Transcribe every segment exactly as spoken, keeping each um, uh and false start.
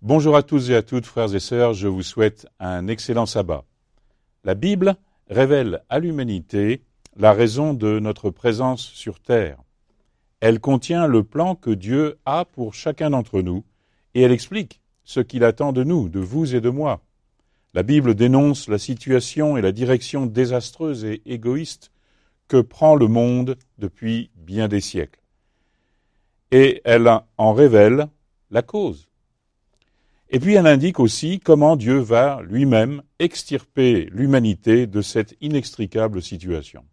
Bonjour à tous et à toutes, frères et sœurs, je vous souhaite un excellent sabbat. La Bible révèle à l'humanité la raison de notre présence sur terre. Elle contient le plan que Dieu a pour chacun d'entre nous et elle explique ce qu'il attend de nous, de vous et de moi. La Bible dénonce la situation et la direction désastreuse et égoïste que prend le monde depuis bien des siècles. Et elle en révèle la cause. Et puis elle indique aussi comment Dieu va lui-même extirper l'humanité de cette inextricable situation.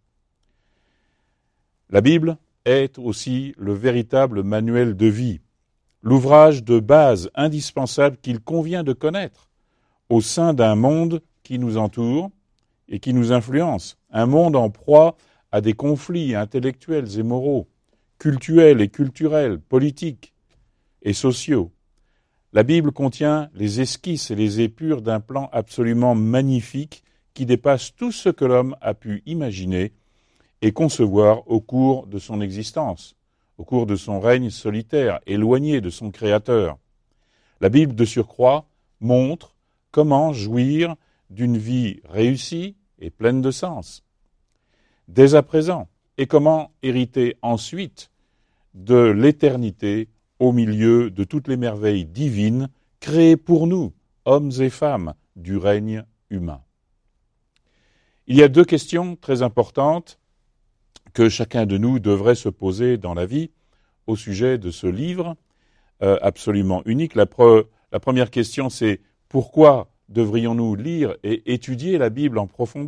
La Bible est aussi le véritable manuel de vie, l'ouvrage de base indispensable qu'il convient de connaître au sein d'un monde qui nous entoure et qui nous influence, un monde en proie à des conflits intellectuels et moraux, cultuels et culturels, politiques et sociaux. La Bible contient les esquisses et les épures d'un plan absolument magnifique qui dépasse tout ce que l'homme a pu imaginer et concevoir au cours de son existence, au cours de son règne solitaire, éloigné de son Créateur. La Bible, de surcroît, montre comment jouir d'une vie réussie et pleine de sens, dès à présent, et comment hériter ensuite de l'éternité au milieu de toutes les merveilles divines créées pour nous, hommes et femmes, du règne humain. Il y a deux questions très importantes que chacun de nous devrait se poser dans la vie au sujet de ce livre euh, absolument unique. La, pre, la première question, c'est pourquoi devrions-nous lire et étudier la Bible en profondeur ?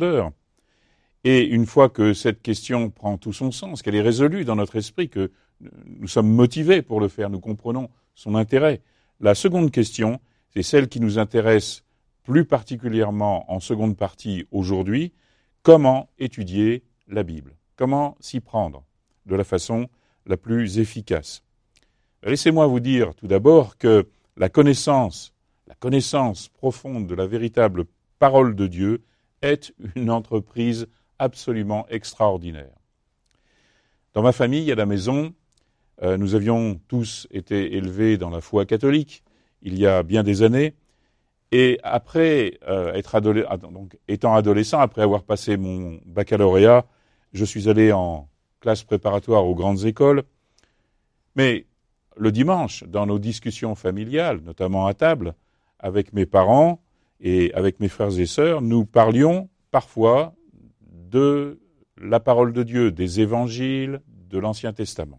Et une fois que cette question prend tout son sens, qu'elle est résolue dans notre esprit, que nous sommes motivés pour le faire, nous comprenons son intérêt. La seconde question, c'est celle qui nous intéresse plus particulièrement en seconde partie aujourd'hui, comment étudier la Bible ? Comment s'y prendre de la façon la plus efficace ? Laissez-moi vous dire tout d'abord que la connaissance, la connaissance profonde de la véritable parole de Dieu est une entreprise absolument extraordinaire. Dans ma famille, à la maison, euh, nous avions tous été élevés dans la foi catholique il y a bien des années, et après euh, être adole- donc, étant adolescent, après avoir passé mon baccalauréat, je suis allé en classe préparatoire aux grandes écoles, mais le dimanche, dans nos discussions familiales, notamment à table, avec mes parents et avec mes frères et sœurs, nous parlions parfois de la parole de Dieu, des évangiles, de l'Ancien Testament.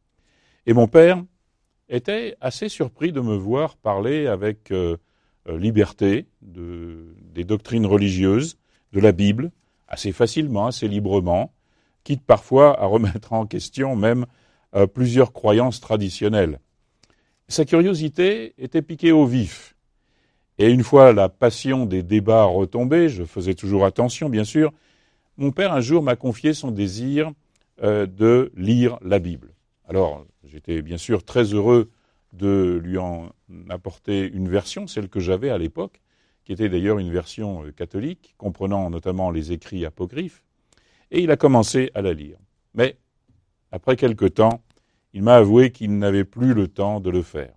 Et mon père était assez surpris de me voir parler avec euh, liberté de, des doctrines religieuses, de la Bible, assez facilement, assez librement, quitte parfois à remettre en question même euh, plusieurs croyances traditionnelles. Sa curiosité était piquée au vif. Et une fois la passion des débats retombée, je faisais toujours attention, bien sûr, mon père un jour m'a confié son désir euh, de lire la Bible. Alors, j'étais bien sûr très heureux de lui en apporter une version, celle que j'avais à l'époque, qui était d'ailleurs une version euh, catholique, comprenant notamment les écrits apocryphes, et il a commencé à la lire. Mais, après quelque temps, il m'a avoué qu'il n'avait plus le temps de le faire.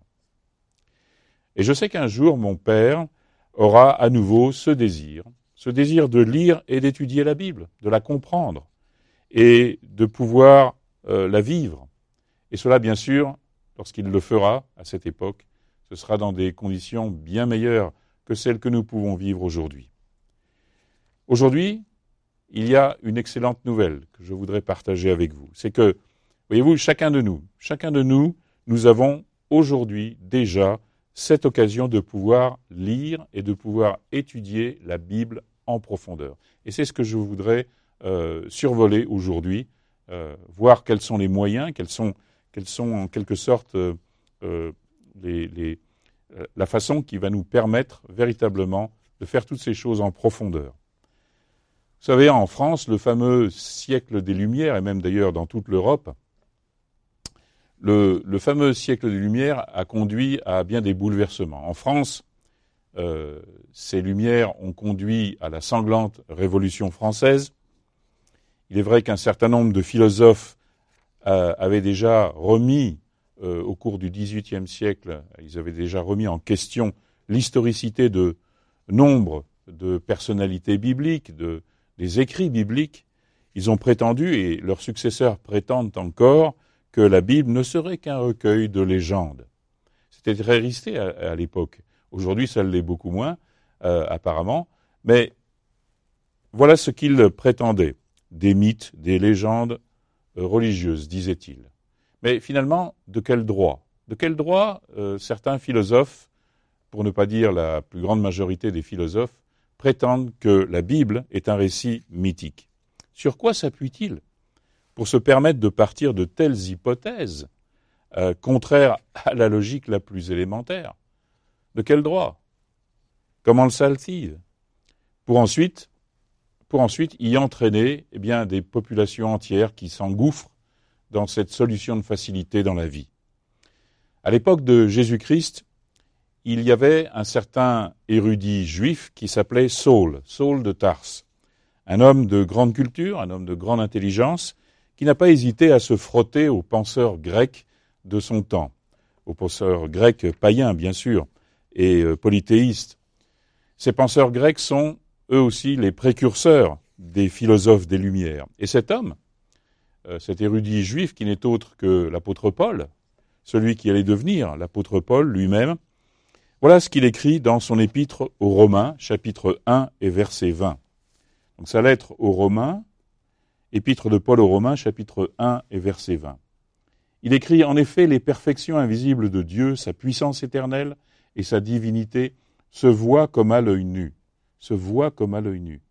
Et je sais qu'un jour, mon père aura à nouveau ce désir, ce désir de lire et d'étudier la Bible, de la comprendre, et de pouvoir euh, la vivre. Et cela, bien sûr, lorsqu'il le fera à cette époque, ce sera dans des conditions bien meilleures que celles que nous pouvons vivre aujourd'hui. Aujourd'hui, il y a une excellente nouvelle que je voudrais partager avec vous. C'est que, voyez-vous, chacun de nous, chacun de nous, nous avons aujourd'hui déjà cette occasion de pouvoir lire et de pouvoir étudier la Bible en profondeur. Et c'est ce que je voudrais euh, survoler aujourd'hui, euh, voir quels sont les moyens, quels sont, quels sont en quelque sorte euh, euh, les, les, euh, la façon qui va nous permettre véritablement de faire toutes ces choses en profondeur. Vous savez, en France, le fameux siècle des Lumières, et même d'ailleurs dans toute l'Europe, le, le fameux siècle des Lumières a conduit à bien des bouleversements. En France, euh, ces Lumières ont conduit à la sanglante Révolution française. Il est vrai qu'un certain nombre de philosophes euh, avaient déjà remis euh, au cours du dix-huitième siècle, ils avaient déjà remis en question l'historicité de nombre de personnalités bibliques, de, des écrits bibliques. Ils ont prétendu, et leurs successeurs prétendent encore, que la Bible ne serait qu'un recueil de légendes. C'était très risqué à, à l'époque. Aujourd'hui, ça l'est beaucoup moins, euh, apparemment. Mais voilà ce qu'ils prétendaient. Des mythes, des légendes euh, religieuses, disait-il. Mais finalement, de quel droit ? De quel droit euh, certains philosophes, pour ne pas dire la plus grande majorité des philosophes, prétendent que la Bible est un récit mythique ? Sur quoi s'appuie-t-il pour se permettre de partir de telles hypothèses euh, contraires à la logique la plus élémentaire ? De quel droit ? Comment le savent-ils ? Pour ensuite, pour ensuite y entraîner eh bien, des populations entières qui s'engouffrent dans cette solution de facilité dans la vie. À l'époque de Jésus-Christ, il y avait un certain érudit juif qui s'appelait Saul, Saul de Tarse, un homme de grande culture, un homme de grande intelligence, qui n'a pas hésité à se frotter aux penseurs grecs de son temps, aux penseurs grecs païens, bien sûr, et euh, polythéistes. Ces penseurs grecs sont, eux aussi, les précurseurs des philosophes des Lumières. Et cet homme, euh, cet érudit juif, qui n'est autre que l'apôtre Paul, celui qui allait devenir l'apôtre Paul lui-même, voilà ce qu'il écrit dans son épître aux Romains, chapitre un et verset vingt. Donc sa lettre aux Romains, épître de Paul aux Romains, chapitre un et verset vingt. Il écrit en effet « Les perfections invisibles de Dieu, sa puissance éternelle et sa divinité se voient comme à l'œil nu. » Se voient comme à l'œil nu.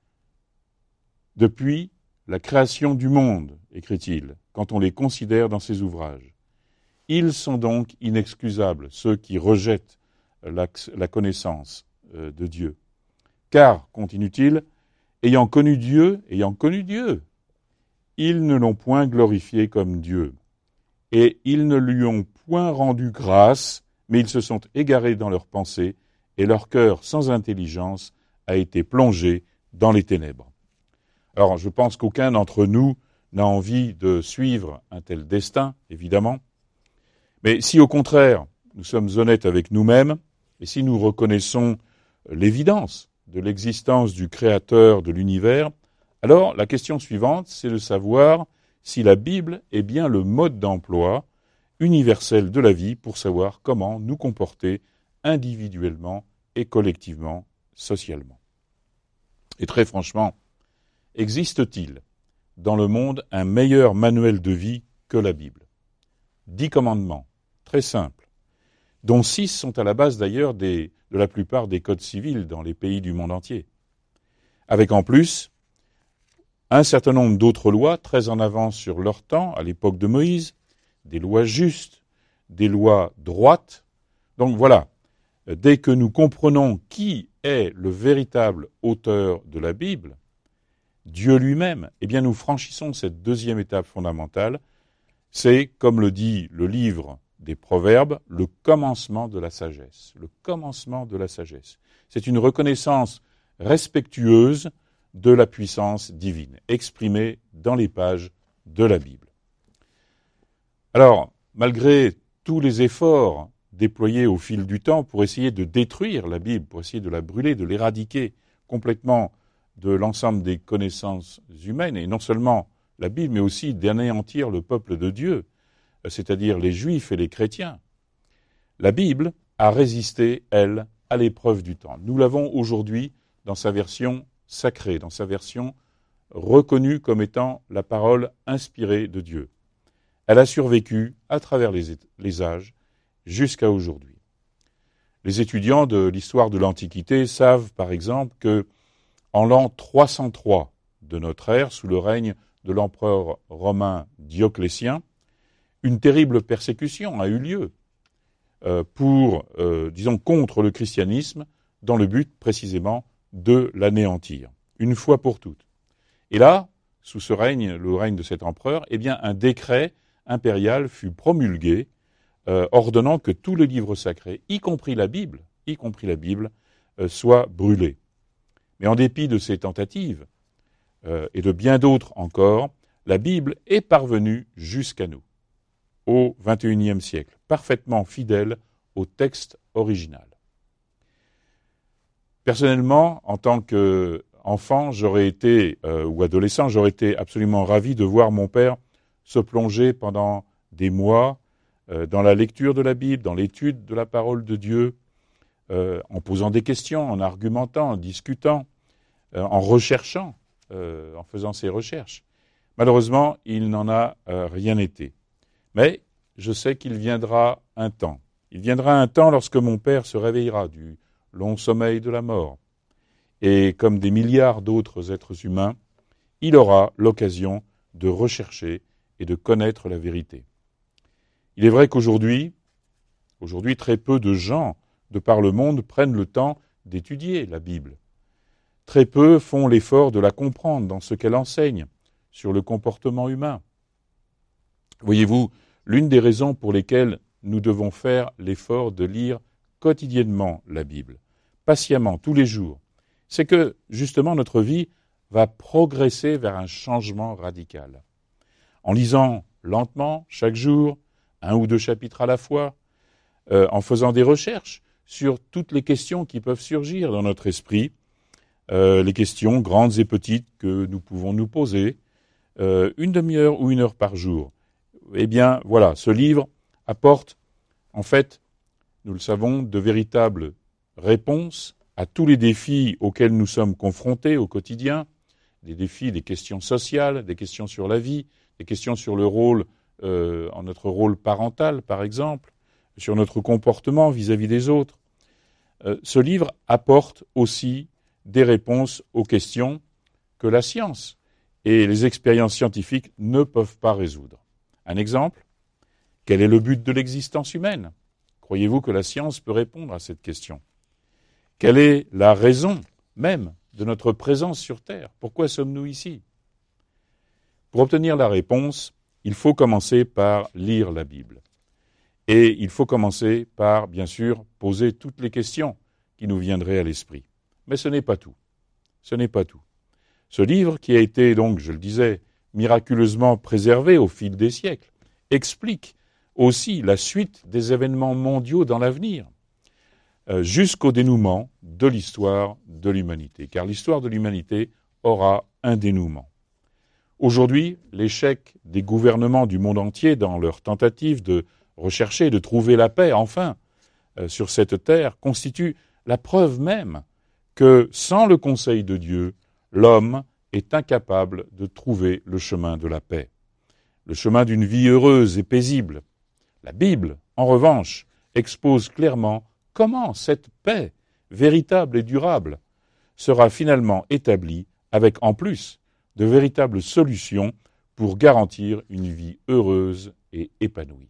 Depuis la création du monde, écrit-il, quand on les considère dans ses ouvrages. Ils sont donc inexcusables, ceux qui rejettent la, la connaissance euh, de Dieu. Car, continue-t-il, ayant connu Dieu, ayant connu Dieu, ils ne l'ont point glorifié comme Dieu. Et ils ne lui ont point rendu grâce, mais ils se sont égarés dans leurs pensées, et leur cœur sans intelligence a été plongé dans les ténèbres. Alors, je pense qu'aucun d'entre nous n'a envie de suivre un tel destin, évidemment. Mais si, au contraire, nous sommes honnêtes avec nous-mêmes, et si nous reconnaissons l'évidence de l'existence du Créateur de l'univers, alors la question suivante, c'est de savoir si la Bible est bien le mode d'emploi universel de la vie pour savoir comment nous comporter individuellement et collectivement, socialement. Et très franchement, existe-t-il dans le monde un meilleur manuel de vie que la Bible ? Dix commandements, très simples, dont six sont à la base d'ailleurs des, de la plupart des codes civils dans les pays du monde entier. Avec en plus un certain nombre d'autres lois très en avance sur leur temps, à l'époque de Moïse, des lois justes, des lois droites. Donc voilà, dès que nous comprenons qui est le véritable auteur de la Bible, Dieu lui-même, eh bien nous franchissons cette deuxième étape fondamentale. C'est, comme le dit le livre des Proverbes, le commencement de la sagesse. Le commencement de la sagesse. C'est une reconnaissance respectueuse de la puissance divine, exprimée dans les pages de la Bible. Alors, malgré tous les efforts déployés au fil du temps pour essayer de détruire la Bible, pour essayer de la brûler, de l'éradiquer complètement de l'ensemble des connaissances humaines, et non seulement la Bible, mais aussi d'anéantir le peuple de Dieu, c'est-à-dire les Juifs et les chrétiens. La Bible a résisté, elle, à l'épreuve du temps. Nous l'avons aujourd'hui dans sa version sacrée, dans sa version reconnue comme étant la parole inspirée de Dieu. Elle a survécu à travers les, les âges jusqu'à aujourd'hui. Les étudiants de l'histoire de l'Antiquité savent, par exemple, que en l'an trois cent trois de notre ère, sous le règne de l'empereur romain Dioclétien, une terrible persécution a eu lieu euh, pour, euh, disons, contre le christianisme, dans le but précisément de l'anéantir, une fois pour toutes. Et là, sous ce règne, le règne de cet empereur, eh bien, un décret impérial fut promulgué, euh, ordonnant que tous les livres sacrés, y compris la Bible, y compris la Bible, euh, soient brûlés. Mais en dépit de ces tentatives, euh, et de bien d'autres encore, la Bible est parvenue jusqu'à nous. au vingt et unième siècle, parfaitement fidèle au texte original. Personnellement, en tant qu'enfant, j'aurais été, euh, ou adolescent, j'aurais été absolument ravi de voir mon père se plonger pendant des mois euh, dans la lecture de la Bible, dans l'étude de la parole de Dieu, euh, en posant des questions, en argumentant, en discutant, euh, en recherchant, euh, en faisant ses recherches. Malheureusement, il n'en a euh, rien été. Mais je sais qu'il viendra un temps. Il viendra un temps lorsque mon père se réveillera du long sommeil de la mort. Et comme des milliards d'autres êtres humains, il aura l'occasion de rechercher et de connaître la vérité. Il est vrai qu'aujourd'hui, aujourd'hui, très peu de gens de par le monde prennent le temps d'étudier la Bible. Très peu font l'effort de la comprendre dans ce qu'elle enseigne sur le comportement humain. Voyez-vous, l'une des raisons pour lesquelles nous devons faire l'effort de lire quotidiennement la Bible, patiemment, tous les jours, c'est que, justement, notre vie va progresser vers un changement radical. En lisant lentement, chaque jour, un ou deux chapitres à la fois, euh, en faisant des recherches sur toutes les questions qui peuvent surgir dans notre esprit, euh, les questions grandes et petites que nous pouvons nous poser, euh, une demi-heure ou une heure par jour. Eh bien, voilà, ce livre apporte, en fait, nous le savons, de véritables réponses à tous les défis auxquels nous sommes confrontés au quotidien, des défis, des questions sociales, des questions sur la vie, des questions sur le rôle, euh, en notre rôle parental, par exemple, sur notre comportement vis-à-vis des autres. Euh, ce livre apporte aussi des réponses aux questions que la science et les expériences scientifiques ne peuvent pas résoudre. Un exemple, quel est le but de l'existence humaine ? Croyez-vous que la science peut répondre à cette question ? Quelle est la raison même de notre présence sur Terre ? Pourquoi sommes-nous ici ? Pour obtenir la réponse, il faut commencer par lire la Bible. Et il faut commencer par, bien sûr, poser toutes les questions qui nous viendraient à l'esprit. Mais ce n'est pas tout. Ce n'est pas tout. Ce livre, qui a été, donc, je le disais, miraculeusement préservé au fil des siècles, explique aussi la suite des événements mondiaux dans l'avenir, euh, jusqu'au dénouement de l'histoire de l'humanité. Car l'histoire de l'humanité aura un dénouement. Aujourd'hui, l'échec des gouvernements du monde entier dans leur tentative de rechercher, de trouver la paix, enfin, euh, sur cette terre, constitue la preuve même que, sans le conseil de Dieu, l'homme est incapable de trouver le chemin de la paix, le chemin d'une vie heureuse et paisible. La Bible, en revanche, expose clairement comment cette paix, véritable et durable, sera finalement établie avec, en plus, de véritables solutions pour garantir une vie heureuse et épanouie.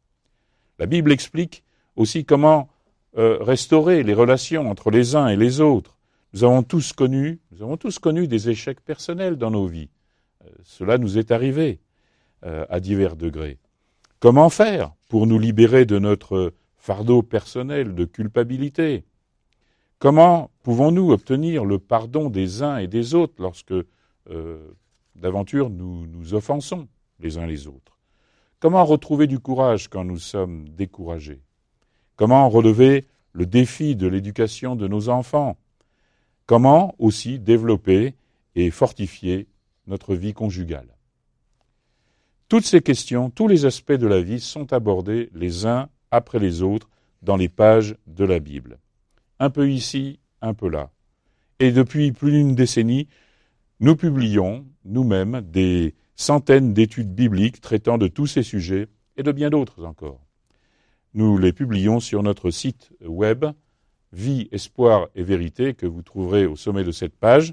La Bible explique aussi comment euh, restaurer les relations entre les uns et les autres. Nous avons tous connu, nous avons tous connu des échecs personnels dans nos vies. Euh, cela nous est arrivé euh, à divers degrés. Comment faire pour nous libérer de notre fardeau personnel de culpabilité ? Comment pouvons-nous obtenir le pardon des uns et des autres lorsque, euh, d'aventure, nous nous offensons les uns les autres ? Comment retrouver du courage quand nous sommes découragés ? Comment relever le défi de l'éducation de nos enfants ? Comment aussi développer et fortifier notre vie conjugale ? Toutes ces questions, tous les aspects de la vie sont abordés les uns après les autres dans les pages de la Bible. Un peu ici, un peu là. Et depuis plus d'une décennie, nous publions nous-mêmes des centaines d'études bibliques traitant de tous ces sujets et de bien d'autres encore. Nous les publions sur notre site web Vie, Espoir et Vérité, que vous trouverez au sommet de cette page.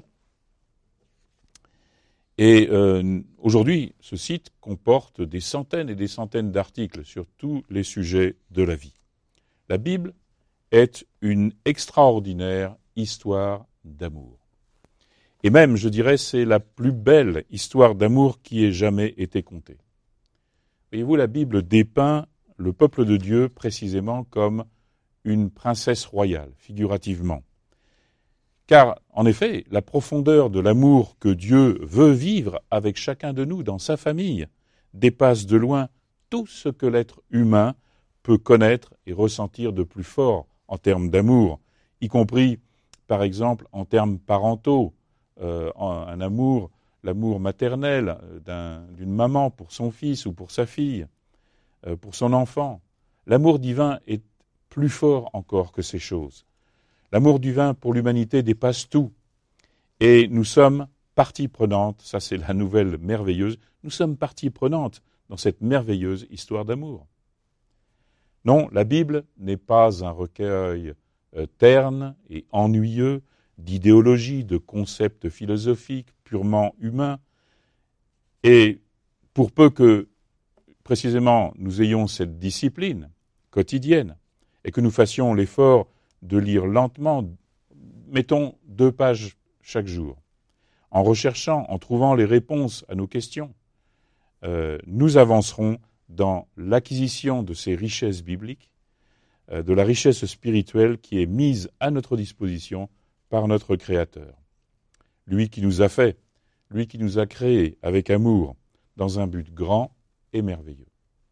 Et euh, aujourd'hui, ce site comporte des centaines et des centaines d'articles sur tous les sujets de la vie. La Bible est une extraordinaire histoire d'amour. Et même, je dirais, c'est la plus belle histoire d'amour qui ait jamais été contée. Voyez-vous, la Bible dépeint le peuple de Dieu précisément comme une princesse royale, figurativement. Car, en effet, la profondeur de l'amour que Dieu veut vivre avec chacun de nous dans sa famille dépasse de loin tout ce que l'être humain peut connaître et ressentir de plus fort en termes d'amour, y compris, par exemple, en termes parentaux, euh, un amour, l'amour maternel d'un, d'une maman pour son fils ou pour sa fille, euh, pour son enfant. L'amour divin est plus fort encore que ces choses. L'amour divin pour l'humanité dépasse tout. Et nous sommes partie prenante, ça c'est la nouvelle merveilleuse, nous sommes partie prenante dans cette merveilleuse histoire d'amour. Non, la Bible n'est pas un recueil euh, terne et ennuyeux d'idéologies, de concepts philosophiques purement humains. Et pour peu que, précisément, nous ayons cette discipline quotidienne et que nous fassions l'effort de lire lentement, mettons deux pages chaque jour, en recherchant, en trouvant les réponses à nos questions, euh, nous avancerons dans l'acquisition de ces richesses bibliques, euh, de la richesse spirituelle qui est mise à notre disposition par notre Créateur. Lui qui nous a fait, lui qui nous a créés avec amour, dans un but grand et merveilleux.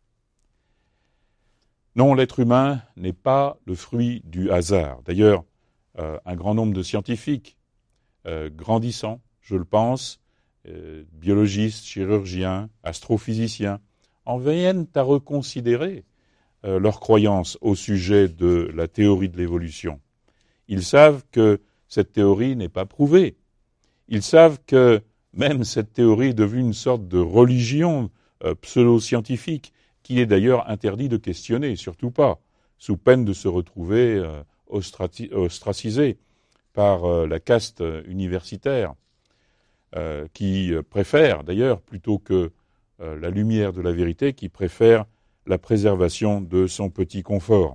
Non, l'être humain n'est pas le fruit du hasard. D'ailleurs, euh, un grand nombre de scientifiques euh, grandissants, je le pense, euh, biologistes, chirurgiens, astrophysiciens, en viennent à reconsidérer euh, leurs croyances au sujet de la théorie de l'évolution. Ils savent que cette théorie n'est pas prouvée. Ils savent que même cette théorie est devenue une sorte de religion euh, pseudo-scientifique qui est d'ailleurs interdit de questionner, surtout pas, sous peine de se retrouver euh, ostrati- ostracisé par euh, la caste universitaire, euh, qui préfère d'ailleurs, plutôt que euh, la lumière de la vérité, qui préfère la préservation de son petit confort.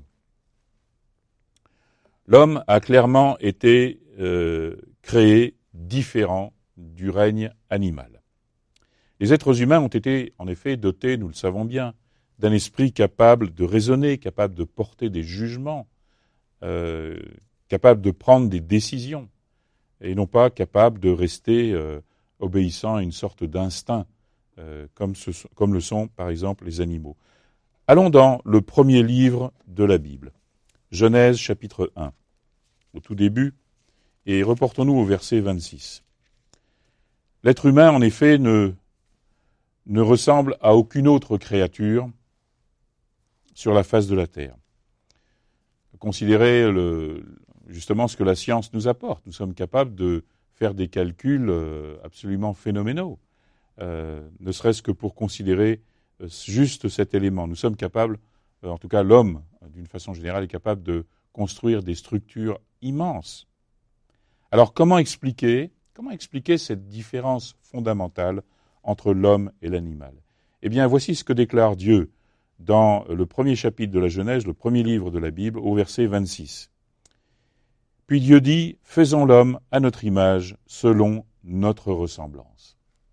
L'homme a clairement été euh, créé différent du règne animal. Les êtres humains ont été en effet dotés, nous le savons bien, d'un esprit capable de raisonner, capable de porter des jugements, euh, capable de prendre des décisions, et non pas capable de rester euh, obéissant à une sorte d'instinct, euh, comme, ce, comme le sont par exemple les animaux. Allons dans le premier livre de la Bible, Genèse chapitre un, au tout début, et reportons-nous au verset vingt-six. L'être humain, en effet, ne, ne ressemble à aucune autre créature sur la face de la terre. Considérez le, justement ce que la science nous apporte. Nous sommes capables de faire des calculs absolument phénoménaux, euh, ne serait-ce que pour considérer juste cet élément. Nous sommes capables, en tout cas l'homme, d'une façon générale, est capable de construire des structures immenses. Alors comment expliquer, comment expliquer cette différence fondamentale entre l'homme et l'animal ? Eh bien, voici ce que déclare Dieu dans le premier chapitre de la Genèse, le premier livre de la Bible, au verset vingt-six. Puis Dieu dit, « Faisons l'homme à notre image, selon notre ressemblance. »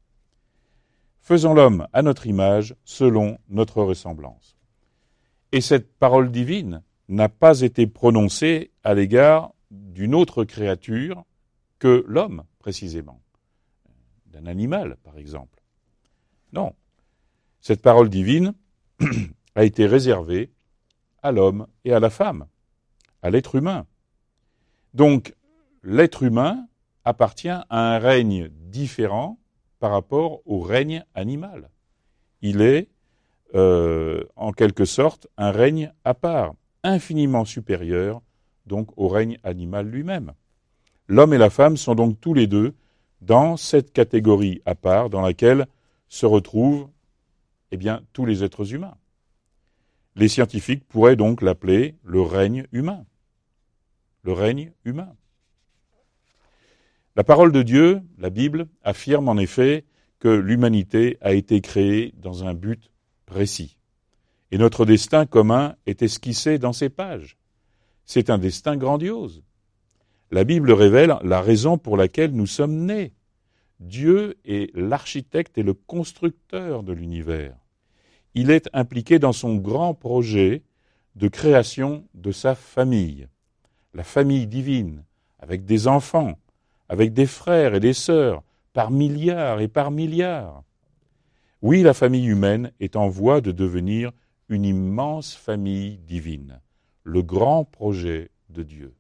Faisons l'homme à notre image, selon notre ressemblance. Et cette parole divine n'a pas été prononcée à l'égard d'une autre créature que l'homme, précisément. D'un animal, par exemple. Non. Cette parole divine a été réservée à l'homme et à la femme, à l'être humain. Donc, l'être humain appartient à un règne différent par rapport au règne animal. Il est, euh, en quelque sorte, un règne à part, infiniment supérieur donc au règne animal lui-même. L'homme et la femme sont donc tous les deux dans cette catégorie à part dans laquelle se retrouvent eh bien, tous les êtres humains. Les scientifiques pourraient donc l'appeler le règne humain. Le règne humain. La parole de Dieu, la Bible, affirme en effet que l'humanité a été créée dans un but précis. Et notre destin commun est esquissé dans ces pages. C'est un destin grandiose. La Bible révèle la raison pour laquelle nous sommes nés. Dieu est l'architecte et le constructeur de l'univers. Il est impliqué dans son grand projet de création de sa famille, la famille divine, avec des enfants, avec des frères et des sœurs, par milliards et par milliards. Oui, la famille humaine est en voie de devenir une immense famille divine, le grand projet de Dieu.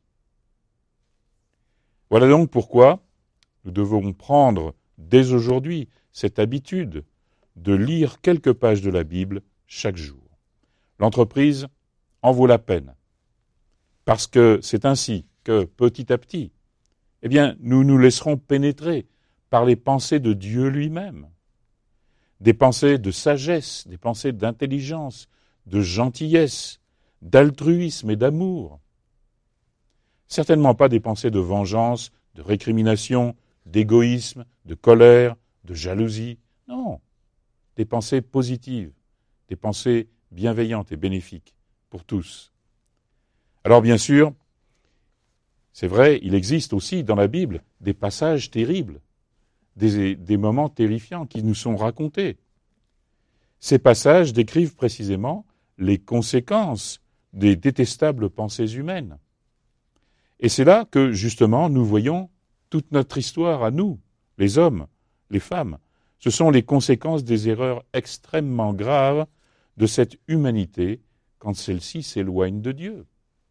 Voilà donc pourquoi nous devons prendre dès aujourd'hui cette habitude de lire quelques pages de la Bible chaque jour. L'entreprise en vaut la peine, parce que c'est ainsi que, petit à petit, eh bien, nous nous laisserons pénétrer par les pensées de Dieu lui-même, des pensées de sagesse, des pensées d'intelligence, de gentillesse, d'altruisme et d'amour. Certainement pas des pensées de vengeance, de récrimination, d'égoïsme, de colère, de jalousie. Non, des pensées positives, des pensées bienveillantes et bénéfiques pour tous. Alors bien sûr, c'est vrai, il existe aussi dans la Bible des passages terribles, des, des moments terrifiants qui nous sont racontés. Ces passages décrivent précisément les conséquences des détestables pensées humaines. Et c'est là que, justement, nous voyons toute notre histoire à nous, les hommes, les femmes. Ce sont les conséquences des erreurs extrêmement graves de cette humanité quand celle-ci s'éloigne de Dieu.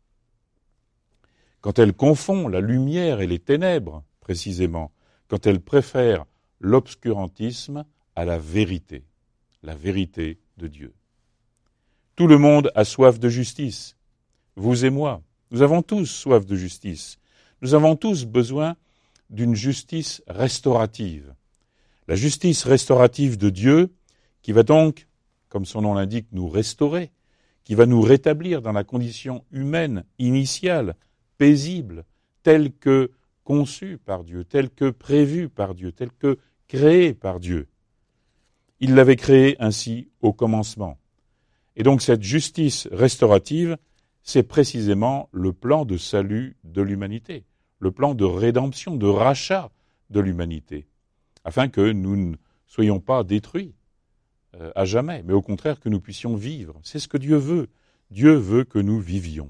Quand elle confond la lumière et les ténèbres, précisément, quand elle préfère l'obscurantisme à la vérité, la vérité de Dieu. Tout le monde a soif de justice, vous et moi. Nous avons tous soif de justice. Nous avons tous besoin d'une justice restaurative. La justice restaurative de Dieu, qui va donc, comme son nom l'indique, nous restaurer, qui va nous rétablir dans la condition humaine initiale, paisible, telle que conçue par Dieu, telle que prévue par Dieu, telle que créée par Dieu. Il l'avait créée ainsi au commencement. Et donc cette justice restaurative, c'est précisément le plan de salut de l'humanité, le plan de rédemption, de rachat de l'humanité, afin que nous ne soyons pas détruits euh, à jamais, mais au contraire que nous puissions vivre. C'est ce que Dieu veut. Dieu veut que nous vivions.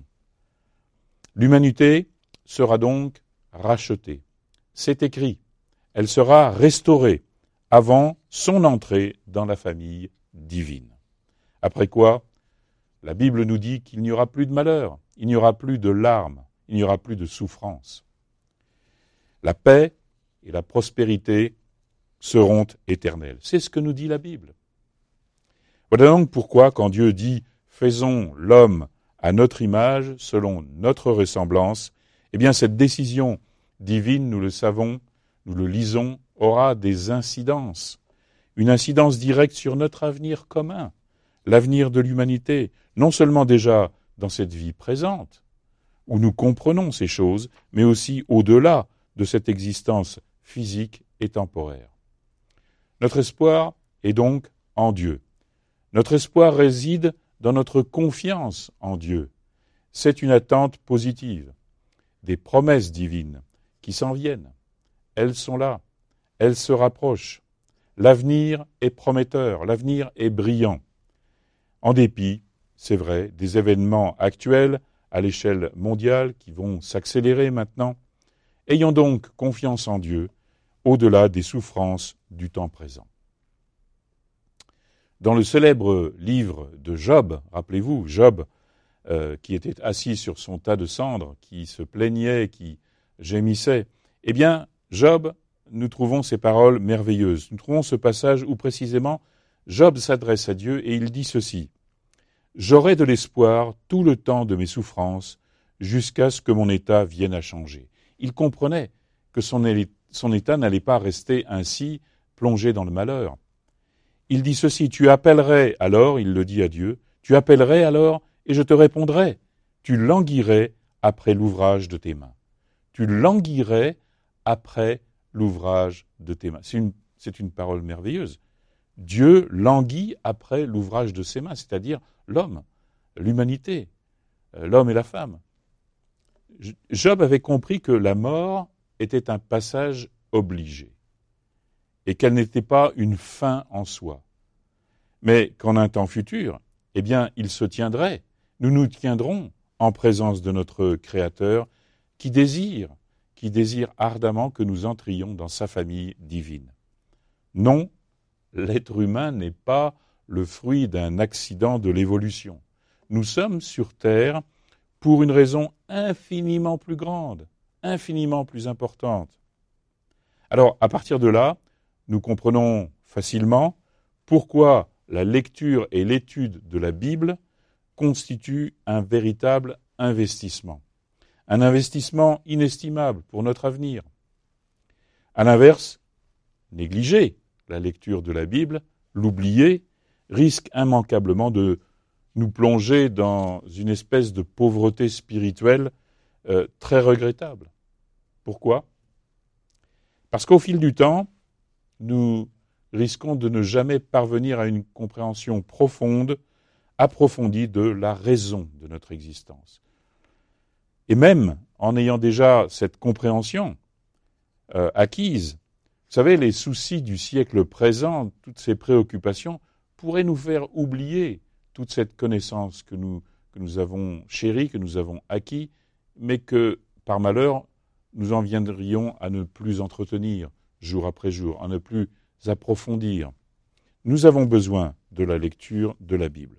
L'humanité sera donc rachetée. C'est écrit. Elle sera restaurée avant son entrée dans la famille divine. Après quoi, la Bible nous dit qu'il n'y aura plus de malheur, il n'y aura plus de larmes, il n'y aura plus de souffrance. La paix et la prospérité seront éternelles. C'est ce que nous dit la Bible. Voilà donc pourquoi, quand Dieu dit « faisons l'homme à notre image, selon notre ressemblance », eh bien cette décision divine, nous le savons, nous le lisons, aura des incidences. Une incidence directe sur notre avenir commun, l'avenir de l'humanité, non seulement déjà dans cette vie présente, où nous comprenons ces choses, mais aussi au-delà de cette existence physique et temporaire. Notre espoir est donc en Dieu. Notre espoir réside dans notre confiance en Dieu. C'est une attente positive, des promesses divines qui s'en viennent. Elles sont là, elles se rapprochent. L'avenir est prometteur, l'avenir est brillant. En dépit, c'est vrai, des événements actuels à l'échelle mondiale qui vont s'accélérer maintenant. Ayons donc confiance en Dieu au-delà des souffrances du temps présent. Dans le célèbre livre de Job, rappelez-vous, Job, euh, qui était assis sur son tas de cendres, qui se plaignait, qui gémissait, eh bien, Job, nous trouvons ces paroles merveilleuses. Nous trouvons ce passage où précisément Job s'adresse à Dieu et il dit ceci. « J'aurai de l'espoir tout le temps de mes souffrances jusqu'à ce que mon état vienne à changer. » Il comprenait que son, son état n'allait pas rester ainsi plongé dans le malheur. Il dit ceci, « Tu appellerais alors, il le dit à Dieu, tu appellerais alors et je te répondrai. Tu languirais après l'ouvrage de tes mains. Tu languirais après l'ouvrage de tes mains. » C'est une, c'est une parole merveilleuse. Dieu languit après l'ouvrage de ses mains, c'est-à-dire l'homme, l'humanité, l'homme et la femme. Job avait compris que la mort était un passage obligé et qu'elle n'était pas une fin en soi, mais qu'en un temps futur, eh bien, il se tiendrait, nous nous tiendrons en présence de notre Créateur qui désire, qui désire ardemment que nous entrions dans sa famille divine. Non, l'être humain n'est pas le fruit d'un accident de l'évolution. Nous sommes sur Terre pour une raison infiniment plus grande, infiniment plus importante. Alors, à partir de là, nous comprenons facilement pourquoi la lecture et l'étude de la Bible constituent un véritable investissement. Un investissement inestimable pour notre avenir. À l'inverse, négliger la lecture de la Bible, l'oublier, risque immanquablement de nous plonger dans une espèce de pauvreté spirituelle euh, très regrettable. Pourquoi ? Parce qu'au fil du temps, nous risquons de ne jamais parvenir à une compréhension profonde, approfondie de la raison de notre existence. Et même en ayant déjà cette compréhension euh, acquise, vous savez, les soucis du siècle présent, toutes ces préoccupations, pourraient nous faire oublier toute cette connaissance que nous, que nous avons chérie, que nous avons acquis, mais que, par malheur, nous en viendrions à ne plus entretenir jour après jour, à ne plus approfondir. Nous avons besoin de la lecture de la Bible.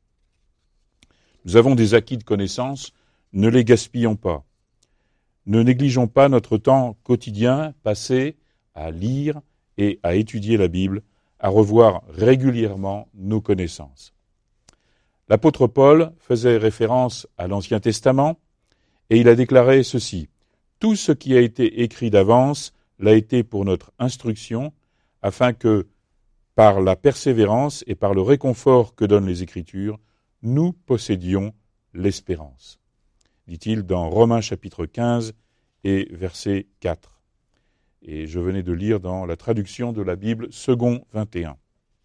Nous avons des acquis de connaissances, ne les gaspillons pas. Ne négligeons pas notre temps quotidien passé à lire et à étudier la Bible, à revoir régulièrement nos connaissances. L'apôtre Paul faisait référence à l'Ancien Testament et il a déclaré ceci : « Tout ce qui a été écrit d'avance l'a été pour notre instruction, afin que, par la persévérance et par le réconfort que donnent les Écritures, nous possédions l'espérance. » dit-il dans Romains chapitre quinze et verset quatre. Et je venais de lire dans la traduction de la Bible second vingt et un.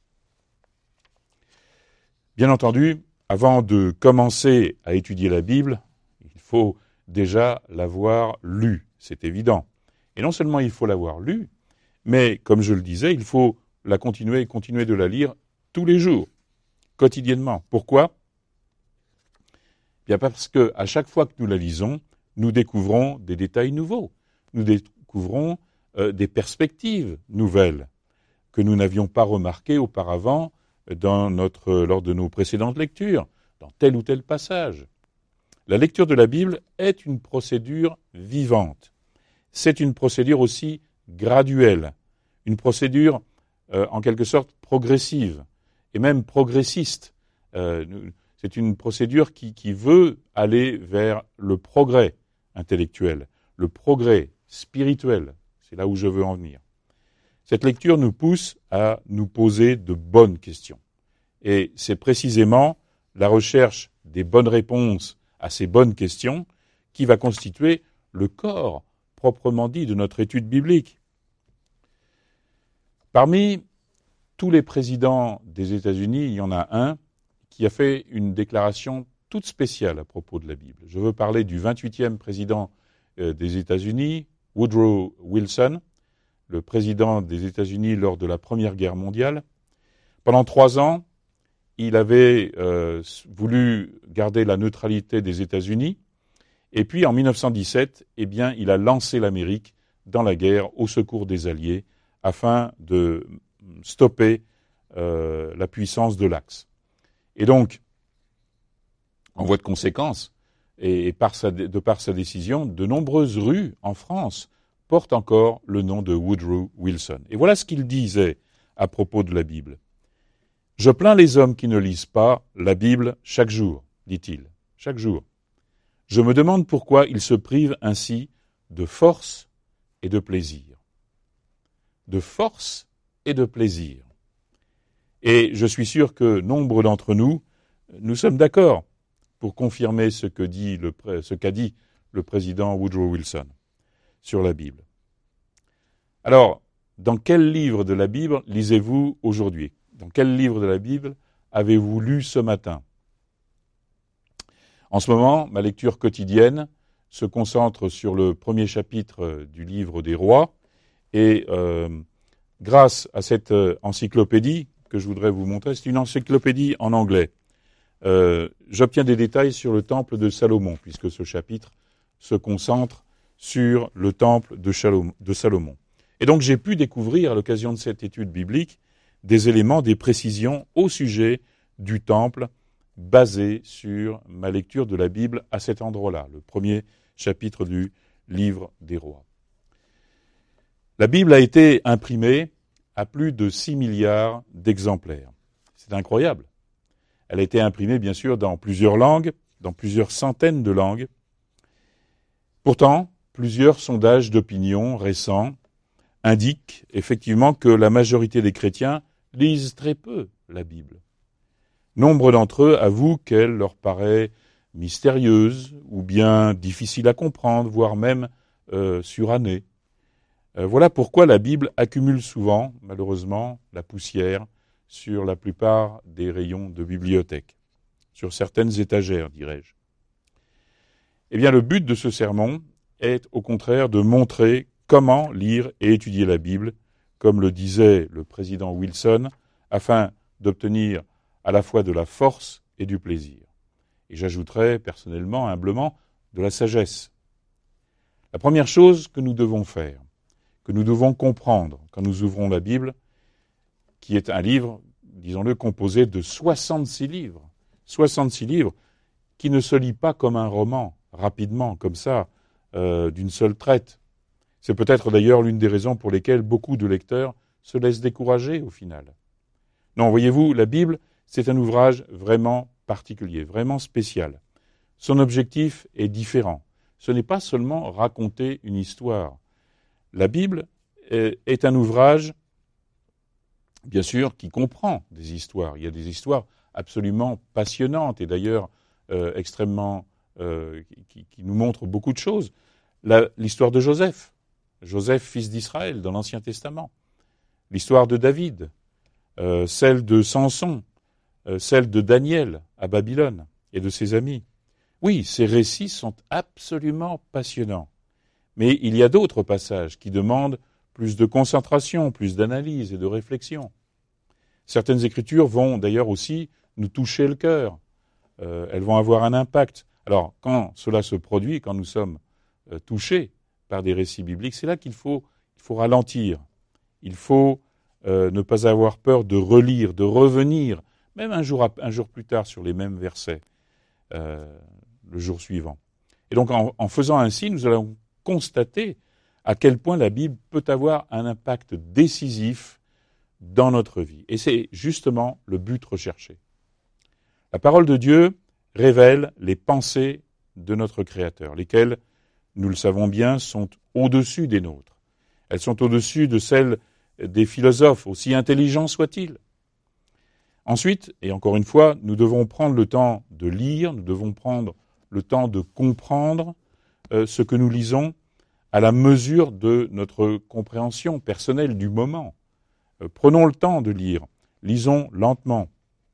Bien entendu, avant de commencer à étudier la Bible, il faut déjà l'avoir lue, c'est évident. Et non seulement il faut l'avoir lue, mais comme je le disais, il faut la continuer et continuer de la lire tous les jours, quotidiennement. Pourquoi ? Bien parce que à chaque fois que nous la lisons, nous découvrons des détails nouveaux, nous découvrons euh, des perspectives nouvelles que nous n'avions pas remarquées auparavant dans notre, lors de nos précédentes lectures, dans tel ou tel passage. La lecture de la Bible est une procédure vivante. C'est une procédure aussi graduelle, une procédure euh, en quelque sorte progressive et même progressiste. Euh, c'est une procédure qui, qui veut aller vers le progrès intellectuel, le progrès spirituel. C'est là où je veux en venir. Cette lecture nous pousse à nous poser de bonnes questions. Et c'est précisément la recherche des bonnes réponses à ces bonnes questions qui va constituer le corps proprement dit de notre étude biblique. Parmi tous les présidents des États-Unis, il y en a un qui a fait une déclaration toute spéciale à propos de la Bible. Je veux parler du vingt-huitième président des États-Unis, Woodrow Wilson, le président des États-Unis lors de la Première Guerre mondiale. Pendant trois ans, il avait euh, voulu garder la neutralité des États-Unis, et puis en mille neuf cent dix-sept, eh bien, il a lancé l'Amérique dans la guerre au secours des Alliés afin de stopper euh, la puissance de l'Axe. Et donc, en voie de conséquence, et, et par sa, de par sa décision, de nombreuses rues en France portent encore le nom de Woodrow Wilson. Et voilà ce qu'il disait à propos de la Bible. « Je plains les hommes qui ne lisent pas la Bible chaque jour, dit-il, chaque jour. Je me demande pourquoi ils se privent ainsi de force et de plaisir. De force et de plaisir. Et je suis sûr que nombre d'entre nous, nous sommes d'accord pour confirmer ce que dit le, ce qu'a dit le président Woodrow Wilson sur la Bible. Alors, dans quel livre de la Bible lisez-vous aujourd'hui ? Dans quel livre de la Bible avez-vous lu ce matin ? En ce moment, ma lecture quotidienne se concentre sur le premier chapitre du livre des Rois et euh, grâce à cette encyclopédie que je voudrais vous montrer, c'est une encyclopédie en anglais. Euh, j'obtiens des détails sur le temple de Salomon, puisque ce chapitre se concentre sur le temple de Salomon. Et donc j'ai pu découvrir à l'occasion de cette étude biblique des éléments, des précisions au sujet du temple, basés sur ma lecture de la Bible à cet endroit-là, le premier chapitre du livre des rois. La Bible a été imprimée à plus de six milliards d'exemplaires. C'est incroyable. Elle a été imprimée, bien sûr, dans plusieurs langues, dans plusieurs centaines de langues. Pourtant, plusieurs sondages d'opinion récents indiquent effectivement que la majorité des chrétiens lisent très peu la Bible. Nombre d'entre eux avouent qu'elle leur paraît mystérieuse ou bien difficile à comprendre, voire même euh, surannée. Euh, voilà pourquoi la Bible accumule souvent, malheureusement, la poussière sur la plupart des rayons de bibliothèque, sur certaines étagères, dirais-je. Eh bien, le but de ce sermon est, au contraire, de montrer comment lire et étudier la Bible, comme le disait le président Wilson, afin d'obtenir à la fois de la force et du plaisir. Et j'ajouterais, personnellement, humblement, de la sagesse. La première chose que nous devons faire, que nous devons comprendre quand nous ouvrons la Bible, qui est un livre, disons-le, composé de soixante-six livres, soixante-six livres qui ne se lit pas comme un roman, rapidement, comme ça, euh, d'une seule traite. C'est peut-être d'ailleurs l'une des raisons pour lesquelles beaucoup de lecteurs se laissent décourager au final. Non, voyez-vous, la Bible, c'est un ouvrage vraiment particulier, vraiment spécial. Son objectif est différent. Ce n'est pas seulement raconter une histoire. La Bible est, est un ouvrage, bien sûr, qui comprend des histoires. Il y a des histoires absolument passionnantes et d'ailleurs euh, extrêmement euh, qui, qui nous montrent beaucoup de choses. La, l'histoire de Joseph, Joseph, fils d'Israël, dans l'Ancien Testament. L'histoire de David, euh, celle de Samson, euh, celle de Daniel à Babylone et de ses amis. Oui, ces récits sont absolument passionnants. Mais il y a d'autres passages qui demandent plus de concentration, plus d'analyse et de réflexion. Certaines écritures vont d'ailleurs aussi nous toucher le cœur. Euh, elles vont avoir un impact. Alors, quand cela se produit, quand nous sommes euh, touchés par des récits bibliques, c'est là qu'il faut, il faut ralentir. Il faut euh, ne pas avoir peur de relire, de revenir, même un jour, un jour plus tard sur les mêmes versets, euh, le jour suivant. Et donc, en, en faisant ainsi, nous allons constater à quel point la Bible peut avoir un impact décisif dans notre vie. Et c'est justement le but recherché. La parole de Dieu révèle les pensées de notre Créateur, lesquelles, nous le savons bien, sont au-dessus des nôtres. Elles sont au-dessus de celles des philosophes, aussi intelligents soient-ils. Ensuite, et encore une fois, nous devons prendre le temps de lire, nous devons prendre le temps de comprendre euh, ce que nous lisons à la mesure de notre compréhension personnelle du moment. Euh, prenons le temps de lire, lisons lentement.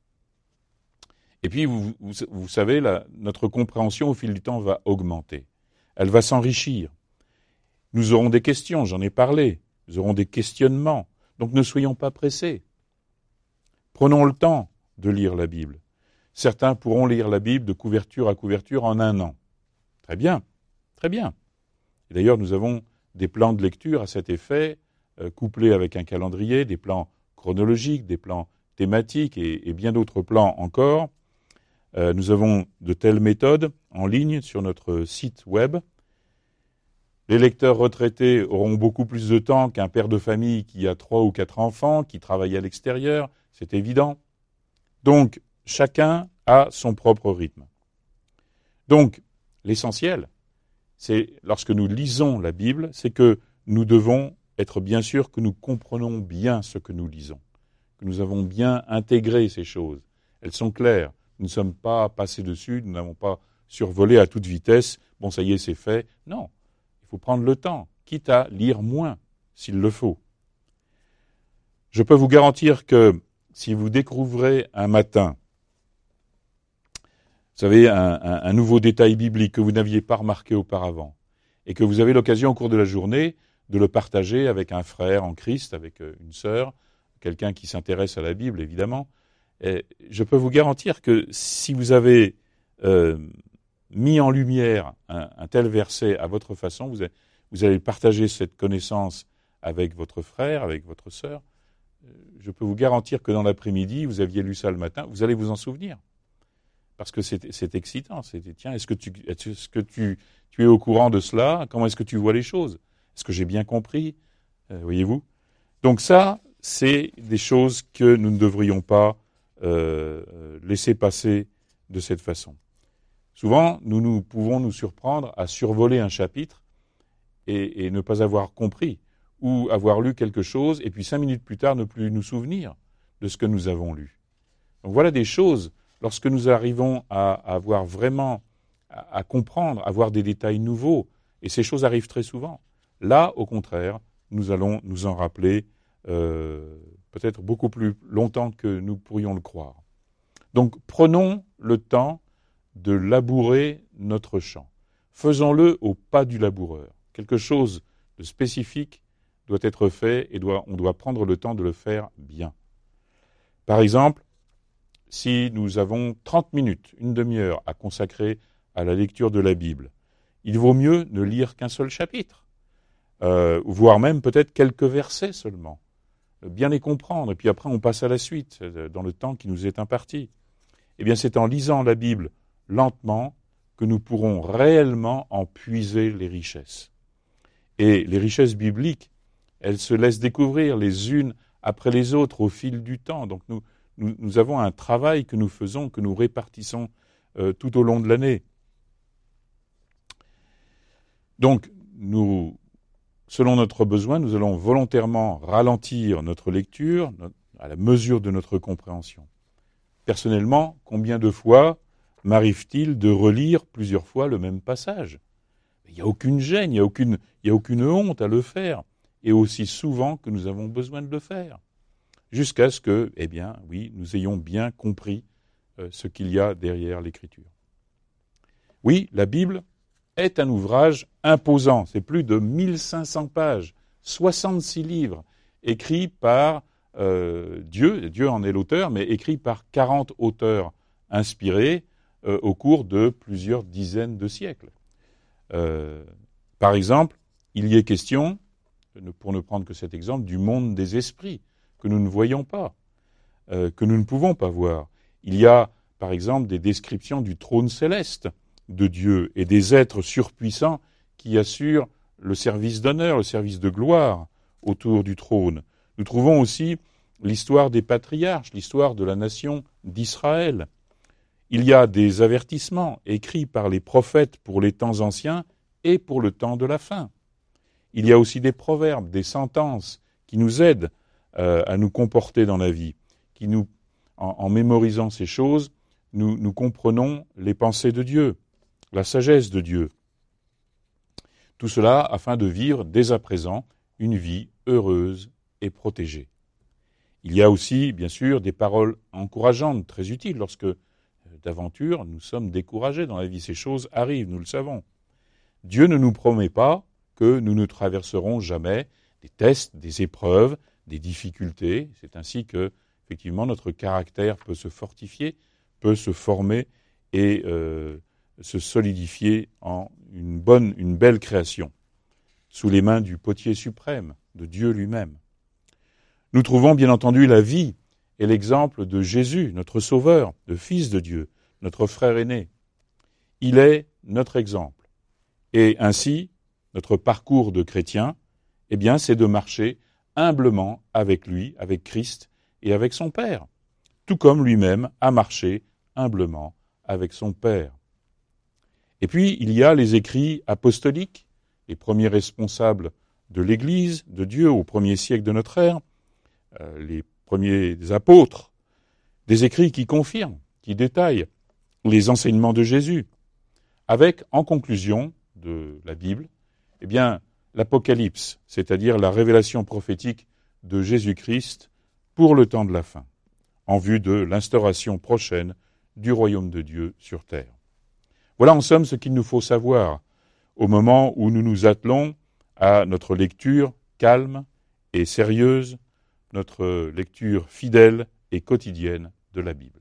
Et puis, vous, vous, vous savez, la, notre compréhension au fil du temps va augmenter. Elle va s'enrichir. Nous aurons des questions, j'en ai parlé. Nous aurons des questionnements. Donc ne soyons pas pressés. Prenons le temps de lire la Bible. Certains pourront lire la Bible de couverture à couverture en un an. Très bien, très bien. Et d'ailleurs, nous avons des plans de lecture à cet effet, euh, couplés avec un calendrier, des plans chronologiques, des plans thématiques et, et bien d'autres plans encore. Euh, nous avons de telles méthodes en ligne sur notre site web. Les lecteurs retraités auront beaucoup plus de temps qu'un père de famille qui a trois ou quatre enfants, qui travaille à l'extérieur, c'est évident. Donc, chacun a son propre rythme. Donc, l'essentiel, c'est lorsque nous lisons la Bible, c'est que nous devons être bien sûrs que nous comprenons bien ce que nous lisons, que nous avons bien intégré ces choses. Elles sont claires. Nous ne sommes pas passés dessus, nous n'avons pas survolé à toute vitesse. Bon, ça y est, c'est fait. Non, il faut prendre le temps, quitte à lire moins, s'il le faut. Je peux vous garantir que si vous découvrez un matin, vous savez, un, un, un nouveau détail biblique que vous n'aviez pas remarqué auparavant, et que vous avez l'occasion au cours de la journée de le partager avec un frère en Christ, avec une sœur, quelqu'un qui s'intéresse à la Bible, évidemment, et je peux vous garantir que si vous avez euh, mis en lumière un, un tel verset à votre façon, vous, avez, vous allez partager cette connaissance avec votre frère, avec votre sœur, je peux vous garantir que dans l'après-midi, vous aviez lu ça le matin, vous allez vous en souvenir. Parce que c'est, c'est excitant. C'était, tiens, est-ce que, tu, est-ce que tu, tu es au courant de cela? Comment est-ce que tu vois les choses? Est-ce que j'ai bien compris? euh, Voyez-vous? Donc ça, c'est des choses que nous ne devrions pas euh, laisser passer de cette façon. Souvent, nous, nous pouvons nous surprendre à survoler un chapitre et, et ne pas avoir compris, ou avoir lu quelque chose, et puis cinq minutes plus tard ne plus nous souvenir de ce que nous avons lu. Donc voilà des choses, lorsque nous arrivons à, à avoir vraiment, à, à comprendre, à voir des détails nouveaux, et ces choses arrivent très souvent, là, au contraire, nous allons nous en rappeler euh, peut-être beaucoup plus longtemps que nous pourrions le croire. Donc prenons le temps de labourer notre champ. Faisons-le au pas du laboureur. Quelque chose de spécifique doit être fait et doit, on doit prendre le temps de le faire bien. Par exemple, si nous avons trente minutes, une demi-heure à consacrer à la lecture de la Bible, il vaut mieux ne lire qu'un seul chapitre, euh, voire même peut-être quelques versets seulement, bien les comprendre, et puis après on passe à la suite, dans le temps qui nous est imparti. Eh bien c'est en lisant la Bible lentement que nous pourrons réellement en puiser les richesses. Et les richesses bibliques, elles se laissent découvrir les unes après les autres au fil du temps. Donc nous, nous, nous avons un travail que nous faisons, que nous répartissons euh, tout au long de l'année. Donc, nous, selon notre besoin, nous allons volontairement ralentir notre lecture à la mesure de notre compréhension. Personnellement, combien de fois m'arrive-t-il de relire plusieurs fois le même passage? Il n'y a aucune gêne, il n'y a aucune, il n'y a aucune honte à le faire, et aussi souvent que nous avons besoin de le faire, jusqu'à ce que, eh bien, oui, nous ayons bien compris euh, ce qu'il y a derrière l'Écriture. Oui, la Bible est un ouvrage imposant, c'est plus de mille cinq cents pages, soixante-six livres, écrits par euh, Dieu, Dieu en est l'auteur, mais écrits par quarante auteurs inspirés euh, au cours de plusieurs dizaines de siècles. Euh, par exemple, il y est question, pour ne prendre que cet exemple, du monde des esprits, que nous ne voyons pas, euh, que nous ne pouvons pas voir. Il y a, par exemple, des descriptions du trône céleste de Dieu et des êtres surpuissants qui assurent le service d'honneur, le service de gloire autour du trône. Nous trouvons aussi l'histoire des patriarches, l'histoire de la nation d'Israël. Il y a des avertissements écrits par les prophètes pour les temps anciens et pour le temps de la fin. Il y a aussi des proverbes, des sentences qui nous aident euh, à nous comporter dans la vie, qui nous, en, en mémorisant ces choses, nous, nous comprenons les pensées de Dieu, la sagesse de Dieu. Tout cela afin de vivre dès à présent une vie heureuse et protégée. Il y a aussi, bien sûr, des paroles encourageantes, très utiles lorsque d'aventure, nous sommes découragés dans la vie. Ces choses arrivent, nous le savons. Dieu ne nous promet pas que nous ne traverserons jamais des tests, des épreuves, des difficultés. C'est ainsi que, effectivement, notre caractère peut se fortifier, peut se former et euh, se solidifier en une bonne, une belle création, sous les mains du potier suprême, de Dieu lui-même. Nous trouvons, bien entendu, la vie et l'exemple de Jésus, notre Sauveur, le Fils de Dieu, notre frère aîné. Il est notre exemple. Et ainsi, notre parcours de chrétien, eh bien, c'est de marcher humblement avec lui, avec Christ et avec son Père, tout comme lui-même a marché humblement avec son Père. Et puis, il y a les écrits apostoliques, les premiers responsables de l'Église, de Dieu au premier siècle de notre ère, euh, les premiers apôtres, des écrits qui confirment, qui détaillent les enseignements de Jésus, avec, en conclusion de la Bible, eh bien, l'Apocalypse, c'est-à-dire la révélation prophétique de Jésus-Christ pour le temps de la fin, en vue de l'instauration prochaine du royaume de Dieu sur terre. Voilà en somme ce qu'il nous faut savoir au moment où nous nous attelons à notre lecture calme et sérieuse, notre lecture fidèle et quotidienne de la Bible.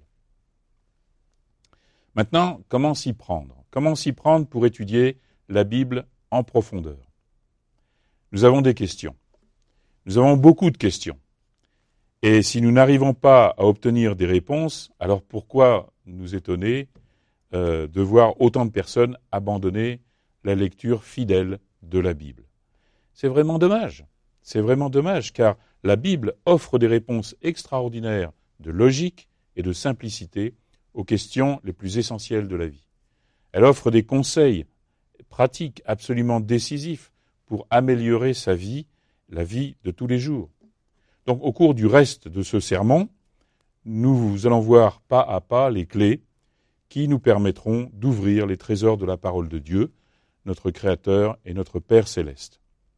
Maintenant, comment s'y prendre? Comment s'y prendre pour étudier la Bible en profondeur? Nous avons des questions. Nous avons beaucoup de questions. Et si nous n'arrivons pas à obtenir des réponses, alors pourquoi nous étonner euh, de voir autant de personnes abandonner la lecture fidèle de la Bible? C'est vraiment dommage. C'est vraiment dommage, car la Bible offre des réponses extraordinaires de logique et de simplicité aux questions les plus essentielles de la vie. Elle offre des conseils pratiques absolument décisifs pour améliorer sa vie, la vie de tous les jours. Donc, au cours du reste de ce sermon, nous allons voir pas à pas les clés qui nous permettront d'ouvrir les trésors de la parole de Dieu, notre Créateur et notre Père céleste.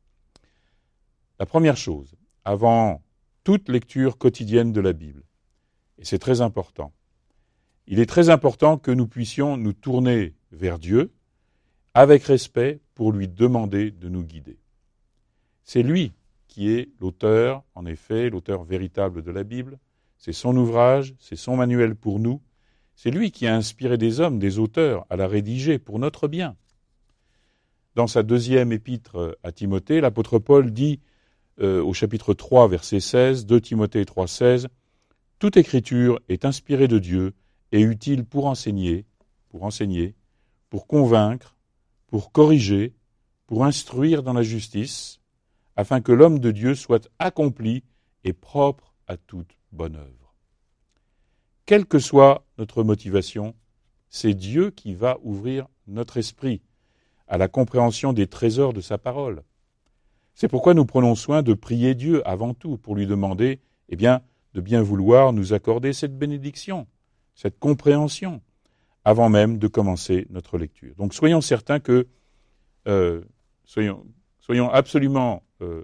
La première chose, avant toute lecture quotidienne de la Bible, et c'est très important, il est très important que nous puissions nous tourner vers Dieu avec respect pour lui demander de nous guider. C'est lui qui est l'auteur, en effet, l'auteur véritable de la Bible. C'est son ouvrage, c'est son manuel pour nous. C'est lui qui a inspiré des hommes, des auteurs, à la rédiger pour notre bien. Dans sa deuxième épître à Timothée, l'apôtre Paul dit euh, au chapitre trois, verset seize, deux Timothée trois, seize, « Toute écriture est inspirée de Dieu et utile pour enseigner, pour enseigner, pour convaincre, pour corriger, pour instruire dans la justice, afin que l'homme de Dieu soit accompli et propre à toute bonne œuvre. » Quelle que soit notre motivation, c'est Dieu qui va ouvrir notre esprit à la compréhension des trésors de sa parole. C'est pourquoi nous prenons soin de prier Dieu avant tout pour lui demander, eh bien, de bien vouloir nous accorder cette bénédiction, cette compréhension, avant même de commencer notre lecture. Donc soyons certains que, euh, soyons, soyons absolument euh,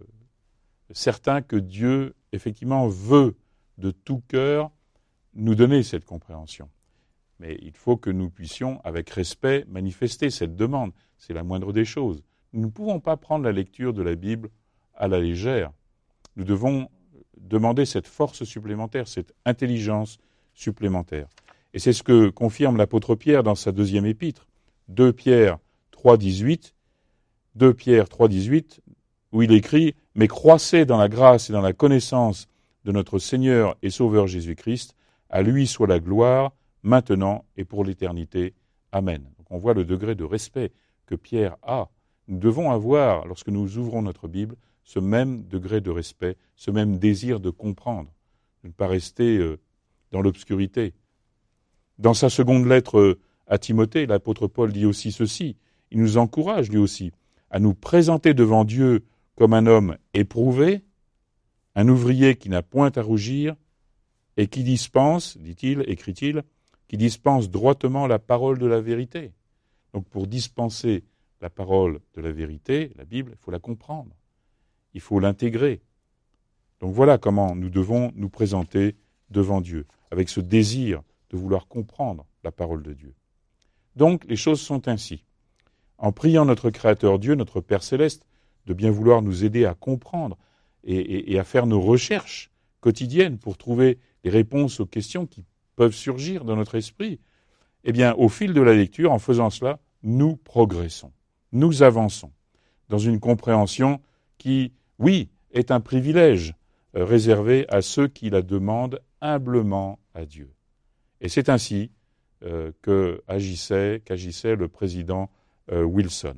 certains que Dieu, effectivement, veut de tout cœur nous donner cette compréhension. Mais il faut que nous puissions, avec respect, manifester cette demande. C'est la moindre des choses. Nous ne pouvons pas prendre la lecture de la Bible à la légère. Nous devons demander cette force supplémentaire, cette intelligence supplémentaire. Et c'est ce que confirme l'apôtre Pierre dans sa deuxième épître, deux Pierre trois, dix-huit, deux Pierre trois, dix-huit, où il écrit « Mais croissez dans la grâce et dans la connaissance de notre Seigneur et Sauveur Jésus-Christ, à lui soit la gloire, maintenant et pour l'éternité. Amen. » Donc on voit le degré de respect que Pierre a. Nous devons avoir, lorsque nous ouvrons notre Bible, ce même degré de respect, ce même désir de comprendre, de ne pas rester euh, dans l'obscurité. Dans sa seconde lettre à Timothée, l'apôtre Paul dit aussi ceci. Il nous encourage, lui aussi, à nous présenter devant Dieu comme un homme éprouvé, un ouvrier qui n'a point à rougir, et qui dispense, dit-il, écrit-il, qui dispense droitement la parole de la vérité. Donc pour dispenser la parole de la vérité, la Bible, il faut la comprendre. Il faut l'intégrer. Donc voilà comment nous devons nous présenter devant Dieu, avec ce désir de vouloir comprendre la parole de Dieu. Donc les choses sont ainsi. En priant notre Créateur Dieu, notre Père Céleste, de bien vouloir nous aider à comprendre et, et, et à faire nos recherches quotidiennes pour trouver les réponses aux questions qui peuvent surgir dans notre esprit, eh bien, au fil de la lecture, en faisant cela, nous progressons, nous avançons dans une compréhension qui, oui, est un privilège euh, réservé à ceux qui la demandent humblement à Dieu. Et c'est ainsi euh, que agissait, qu'agissait le président euh, Wilson.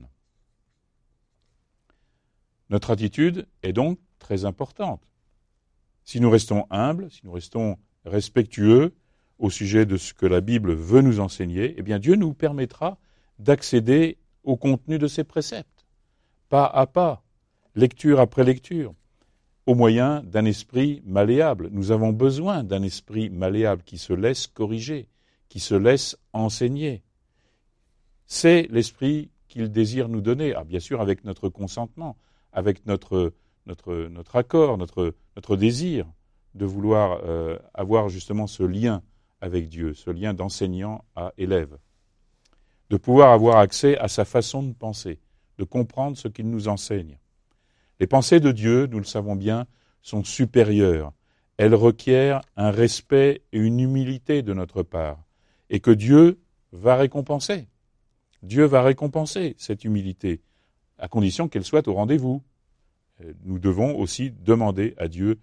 Notre attitude est donc très importante. Si nous restons humbles, si nous restons respectueux au sujet de ce que la Bible veut nous enseigner, eh bien Dieu nous permettra d'accéder au contenu de ses préceptes, pas à pas, lecture après lecture, au moyen d'un esprit malléable. Nous avons besoin d'un esprit malléable qui se laisse corriger, qui se laisse enseigner. C'est l'esprit qu'il désire nous donner, ah, bien sûr avec notre consentement, avec notre, notre, notre accord, notre, notre désir de vouloir euh, avoir justement ce lien avec Dieu, ce lien d'enseignant à élève, de pouvoir avoir accès à sa façon de penser, de comprendre ce qu'il nous enseigne. Les pensées de Dieu, nous le savons bien, sont supérieures. Elles requièrent un respect et une humilité de notre part, et que Dieu va récompenser. Dieu va récompenser cette humilité, à condition qu'elle soit au rendez-vous. Nous devons aussi demander à Dieu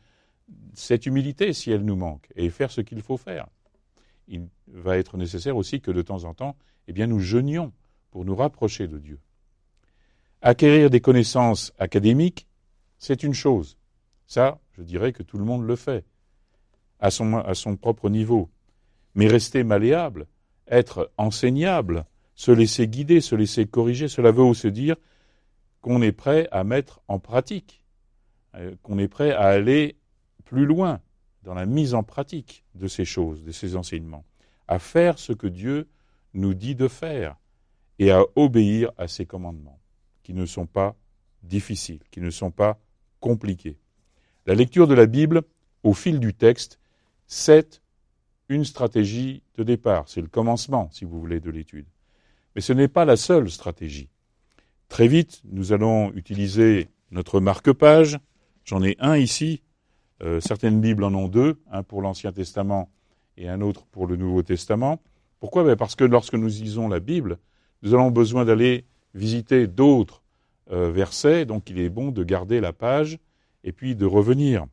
cette humilité, si elle nous manque, et faire ce qu'il faut faire, il va être nécessaire aussi que de temps en temps, eh bien, nous jeûnions pour nous rapprocher de Dieu. Acquérir des connaissances académiques, c'est une chose. Ça, je dirais que tout le monde le fait, à son, à son propre niveau. Mais rester malléable, être enseignable, se laisser guider, se laisser corriger, cela veut aussi dire qu'on est prêt à mettre en pratique, qu'on est prêt à aller plus loin dans la mise en pratique de ces choses, de ces enseignements, à faire ce que Dieu nous dit de faire et à obéir à ses commandements, qui ne sont pas difficiles, qui ne sont pas compliqués. La lecture de la Bible, au fil du texte, c'est une stratégie de départ, c'est le commencement, si vous voulez, de l'étude. Mais ce n'est pas la seule stratégie. Très vite, nous allons utiliser notre marque-page. J'en ai un ici. Euh, certaines Bibles en ont deux, un pour l'Ancien Testament et un autre pour le Nouveau Testament. Pourquoi ? Ben parce que lorsque nous lisons la Bible, nous avons besoin d'aller visiter d'autres euh, versets, donc il est bon de garder la page et puis de revenir.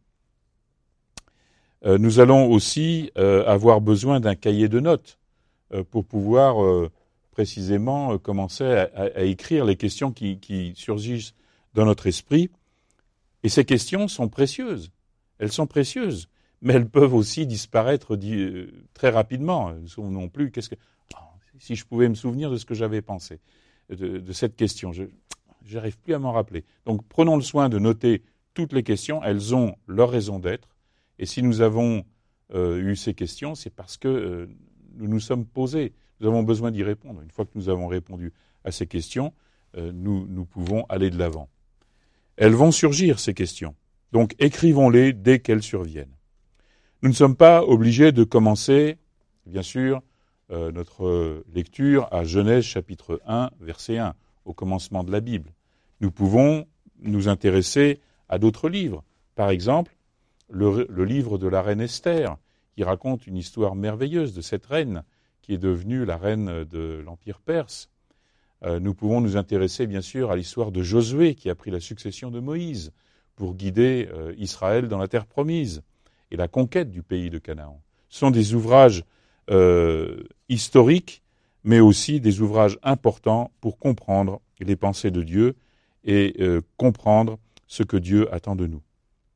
Euh, nous allons aussi euh, avoir besoin d'un cahier de notes euh, pour pouvoir euh, précisément euh, commencer à, à, à écrire les questions qui, qui surgissent dans notre esprit. Et ces questions sont précieuses. Elles sont précieuses, mais elles peuvent aussi disparaître di- très rapidement. Non plus, qu'est-ce que oh, si je pouvais me souvenir de ce que j'avais pensé de, de cette question, je n'arrive plus à m'en rappeler. Donc prenons le soin de noter toutes les questions. Elles ont leur raison d'être. Et si nous avons euh, eu ces questions, c'est parce que euh, nous nous sommes posés. Nous avons besoin d'y répondre. Une fois que nous avons répondu à ces questions, euh, nous, nous pouvons aller de l'avant. Elles vont surgir, ces questions. Donc écrivons-les dès qu'elles surviennent. Nous ne sommes pas obligés de commencer, bien sûr, euh, notre lecture à Genèse chapitre un, verset un, au commencement de la Bible. Nous pouvons nous intéresser à d'autres livres. Par exemple, le, le livre de la reine Esther, qui raconte une histoire merveilleuse de cette reine qui est devenue la reine de l'Empire perse. Euh, nous pouvons nous intéresser, bien sûr, à l'histoire de Josué, qui a pris la succession de Moïse pour guider euh, Israël dans la terre promise et la conquête du pays de Canaan. Ce sont des ouvrages euh, historiques, mais aussi des ouvrages importants pour comprendre les pensées de Dieu et euh, comprendre ce que Dieu attend de nous.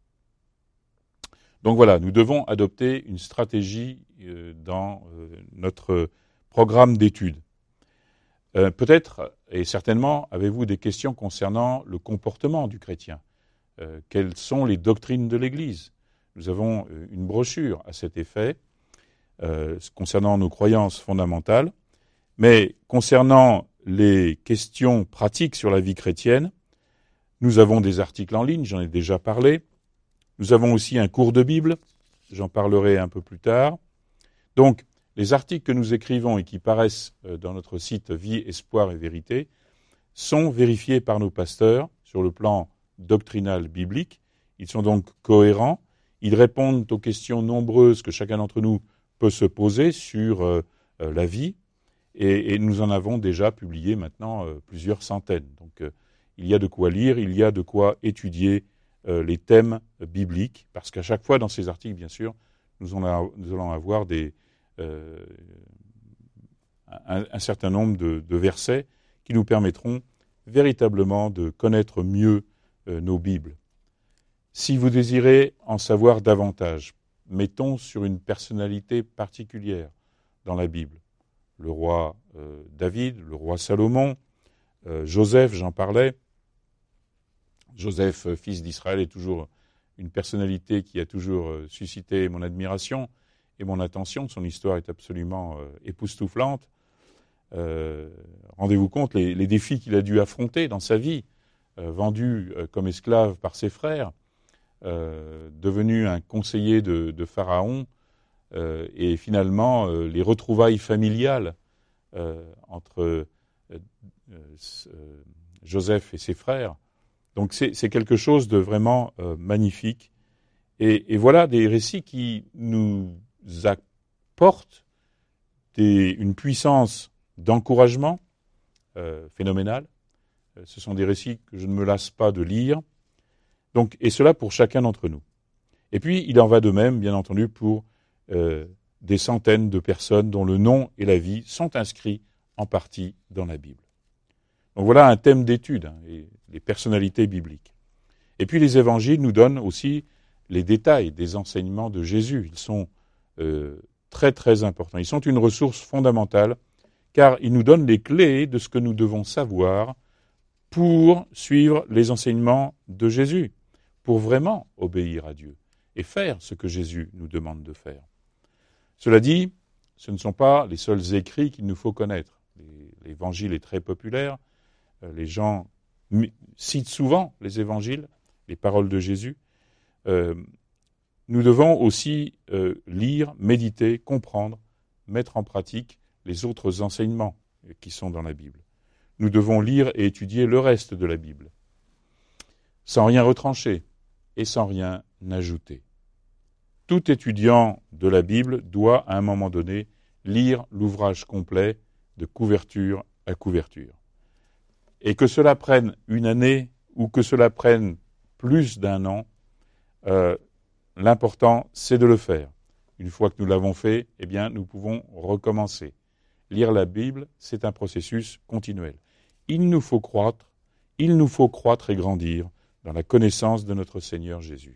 Donc voilà, nous devons adopter une stratégie euh, dans euh, notre programme d'études. Euh, peut-être, et certainement, avez-vous des questions concernant le comportement du chrétien. Euh, quelles sont les doctrines de l'Église ? Nous avons une brochure à cet effet, euh, concernant nos croyances fondamentales, mais concernant les questions pratiques sur la vie chrétienne, nous avons des articles en ligne, j'en ai déjà parlé. Nous avons aussi un cours de Bible, j'en parlerai un peu plus tard. Donc, les articles que nous écrivons et qui paraissent dans notre site Vie, Espoir et Vérité sont vérifiés par nos pasteurs sur le plan doctrinal biblique. Ils sont donc cohérents. Ils répondent aux questions nombreuses que chacun d'entre nous peut se poser sur euh, la vie. Et, et nous en avons déjà publié maintenant euh, plusieurs centaines. Donc, euh, il y a de quoi lire, il y a de quoi étudier euh, les thèmes bibliques, parce qu'à chaque fois dans ces articles, bien sûr, nous, en a, nous allons avoir des, euh, un, un certain nombre de, de versets qui nous permettront véritablement de connaître mieux euh, nos Bibles. Si vous désirez en savoir davantage, mettons sur une personnalité particulière dans la Bible. Le roi euh, David, le roi Salomon, euh, Joseph, j'en parlais. Joseph, fils d'Israël, est toujours une personnalité qui a toujours euh, suscité mon admiration et mon attention. Son histoire est absolument euh, époustouflante. Euh, rendez-vous compte les, les défis qu'il a dû affronter dans sa vie, euh, vendu euh, comme esclave par ses frères, euh, devenu un conseiller de, de Pharaon, euh, et finalement euh, les retrouvailles familiales euh, entre euh, euh, Joseph et ses frères. Donc c'est, c'est quelque chose de vraiment euh, magnifique. Et, et voilà des récits qui nous apportent des, une puissance d'encouragement euh, phénoménale. Euh, ce sont des récits que je ne me lasse pas de lire. Donc, et cela pour chacun d'entre nous. Et puis, il en va de même, bien entendu, pour euh, des centaines de personnes dont le nom et la vie sont inscrits en partie dans la Bible. Donc voilà un thème d'étude, hein, les personnalités bibliques. Et puis les évangiles nous donnent aussi les détails des enseignements de Jésus. Ils sont euh, très très importants. Ils sont une ressource fondamentale car ils nous donnent les clés de ce que nous devons savoir pour suivre les enseignements de Jésus, pour vraiment obéir à Dieu et faire ce que Jésus nous demande de faire. Cela dit, ce ne sont pas les seuls écrits qu'il nous faut connaître. L'évangile est très populaire, les gens citent souvent les évangiles, les paroles de Jésus. Euh, nous devons aussi euh, lire, méditer, comprendre, mettre en pratique les autres enseignements qui sont dans la Bible. Nous devons lire et étudier le reste de la Bible, sans rien retrancher et sans rien ajouter. Tout étudiant de la Bible doit, à un moment donné, lire l'ouvrage complet de couverture à couverture. Et que cela prenne une année ou que cela prenne plus d'un an, euh, l'important, c'est de le faire. Une fois que nous l'avons fait, eh bien, nous pouvons recommencer. Lire la Bible, c'est un processus continuel. Il nous faut croître, il nous faut croître et grandir dans la connaissance de notre Seigneur Jésus.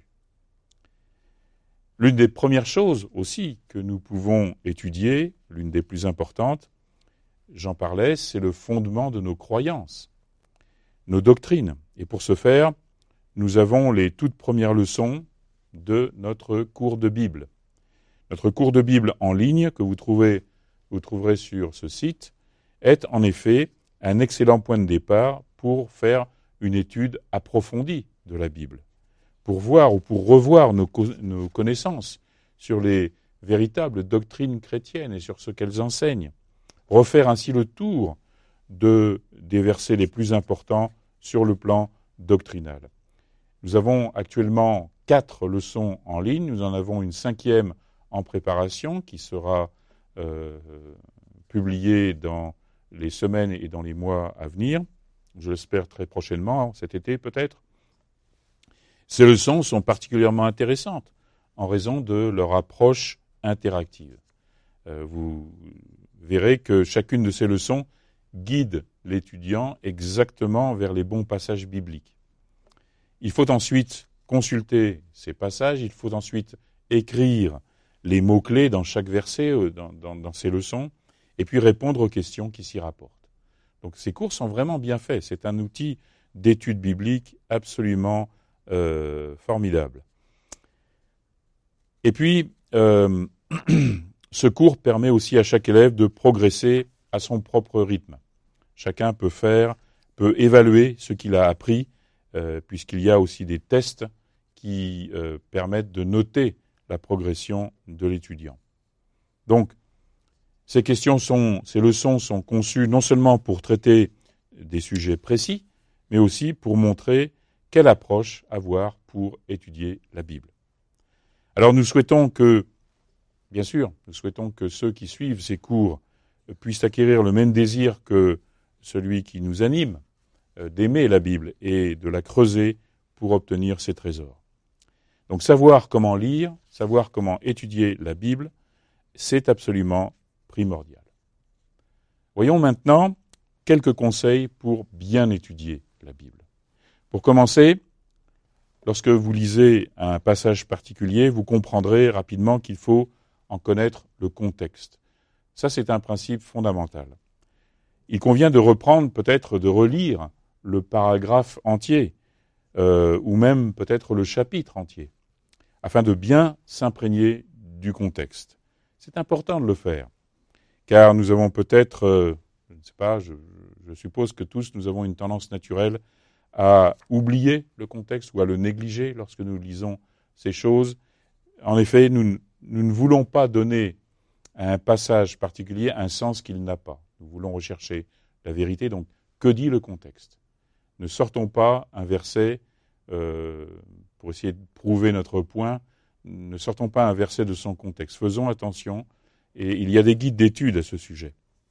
L'une des premières choses aussi que nous pouvons étudier, l'une des plus importantes, j'en parlais, c'est le fondement de nos croyances, nos doctrines. Et pour ce faire, nous avons les toutes premières leçons de notre cours de Bible. Notre cours de Bible en ligne, que vous, trouvez, vous trouverez sur ce site, est en effet un excellent point de départ pour faire une étude approfondie de la Bible, pour voir ou pour revoir nos, nos connaissances sur les véritables doctrines chrétiennes et sur ce qu'elles enseignent, refaire ainsi le tour de, des versets les plus importants sur le plan doctrinal. Nous avons actuellement quatre leçons en ligne, nous en avons une cinquième en préparation qui sera euh, publiée dans les semaines et dans les mois à venir, je l'espère très prochainement, cet été peut-être. Ces leçons sont particulièrement intéressantes en raison de leur approche interactive. Euh, vous verrez que chacune de ces leçons guide l'étudiant exactement vers les bons passages bibliques. Il faut ensuite consulter ces passages, il faut ensuite écrire les mots-clés dans chaque verset, dans, dans, dans ces leçons, et puis répondre aux questions qui s'y rapportent. Donc ces cours sont vraiment bien faits. C'est un outil d'étude biblique absolument euh, formidable. Et puis, euh, ce cours permet aussi à chaque élève de progresser à son propre rythme. Chacun peut faire, peut évaluer ce qu'il a appris, euh, puisqu'il y a aussi des tests qui euh, permettent de noter la progression de l'étudiant. Donc, ces questions sont, ces leçons sont conçues non seulement pour traiter des sujets précis, mais aussi pour montrer quelle approche avoir pour étudier la Bible. Alors nous souhaitons que, bien sûr, nous souhaitons que ceux qui suivent ces cours puissent acquérir le même désir que celui qui nous anime, euh, d'aimer la Bible et de la creuser pour obtenir ses trésors. Donc savoir comment lire, savoir comment étudier la Bible, c'est absolument primordial. Voyons maintenant quelques conseils pour bien étudier la Bible. Pour commencer, lorsque vous lisez un passage particulier, vous comprendrez rapidement qu'il faut en connaître le contexte. Ça, c'est un principe fondamental. Il convient de reprendre, peut-être de relire le paragraphe entier, euh, ou même peut-être le chapitre entier, afin de bien s'imprégner du contexte. C'est important de le faire, car nous avons peut-être, euh, je ne sais pas, je, je suppose que tous nous avons une tendance naturelle à oublier le contexte ou à le négliger lorsque nous lisons ces choses. En effet, nous, nous ne voulons pas donner à un passage particulier un sens qu'il n'a pas. Nous voulons rechercher la vérité, donc que dit le contexte ? Ne sortons pas un verset euh, pour essayer de prouver notre point, ne sortons pas un verset de son contexte. Faisons attention, et il y a des guides d'études à ce sujet.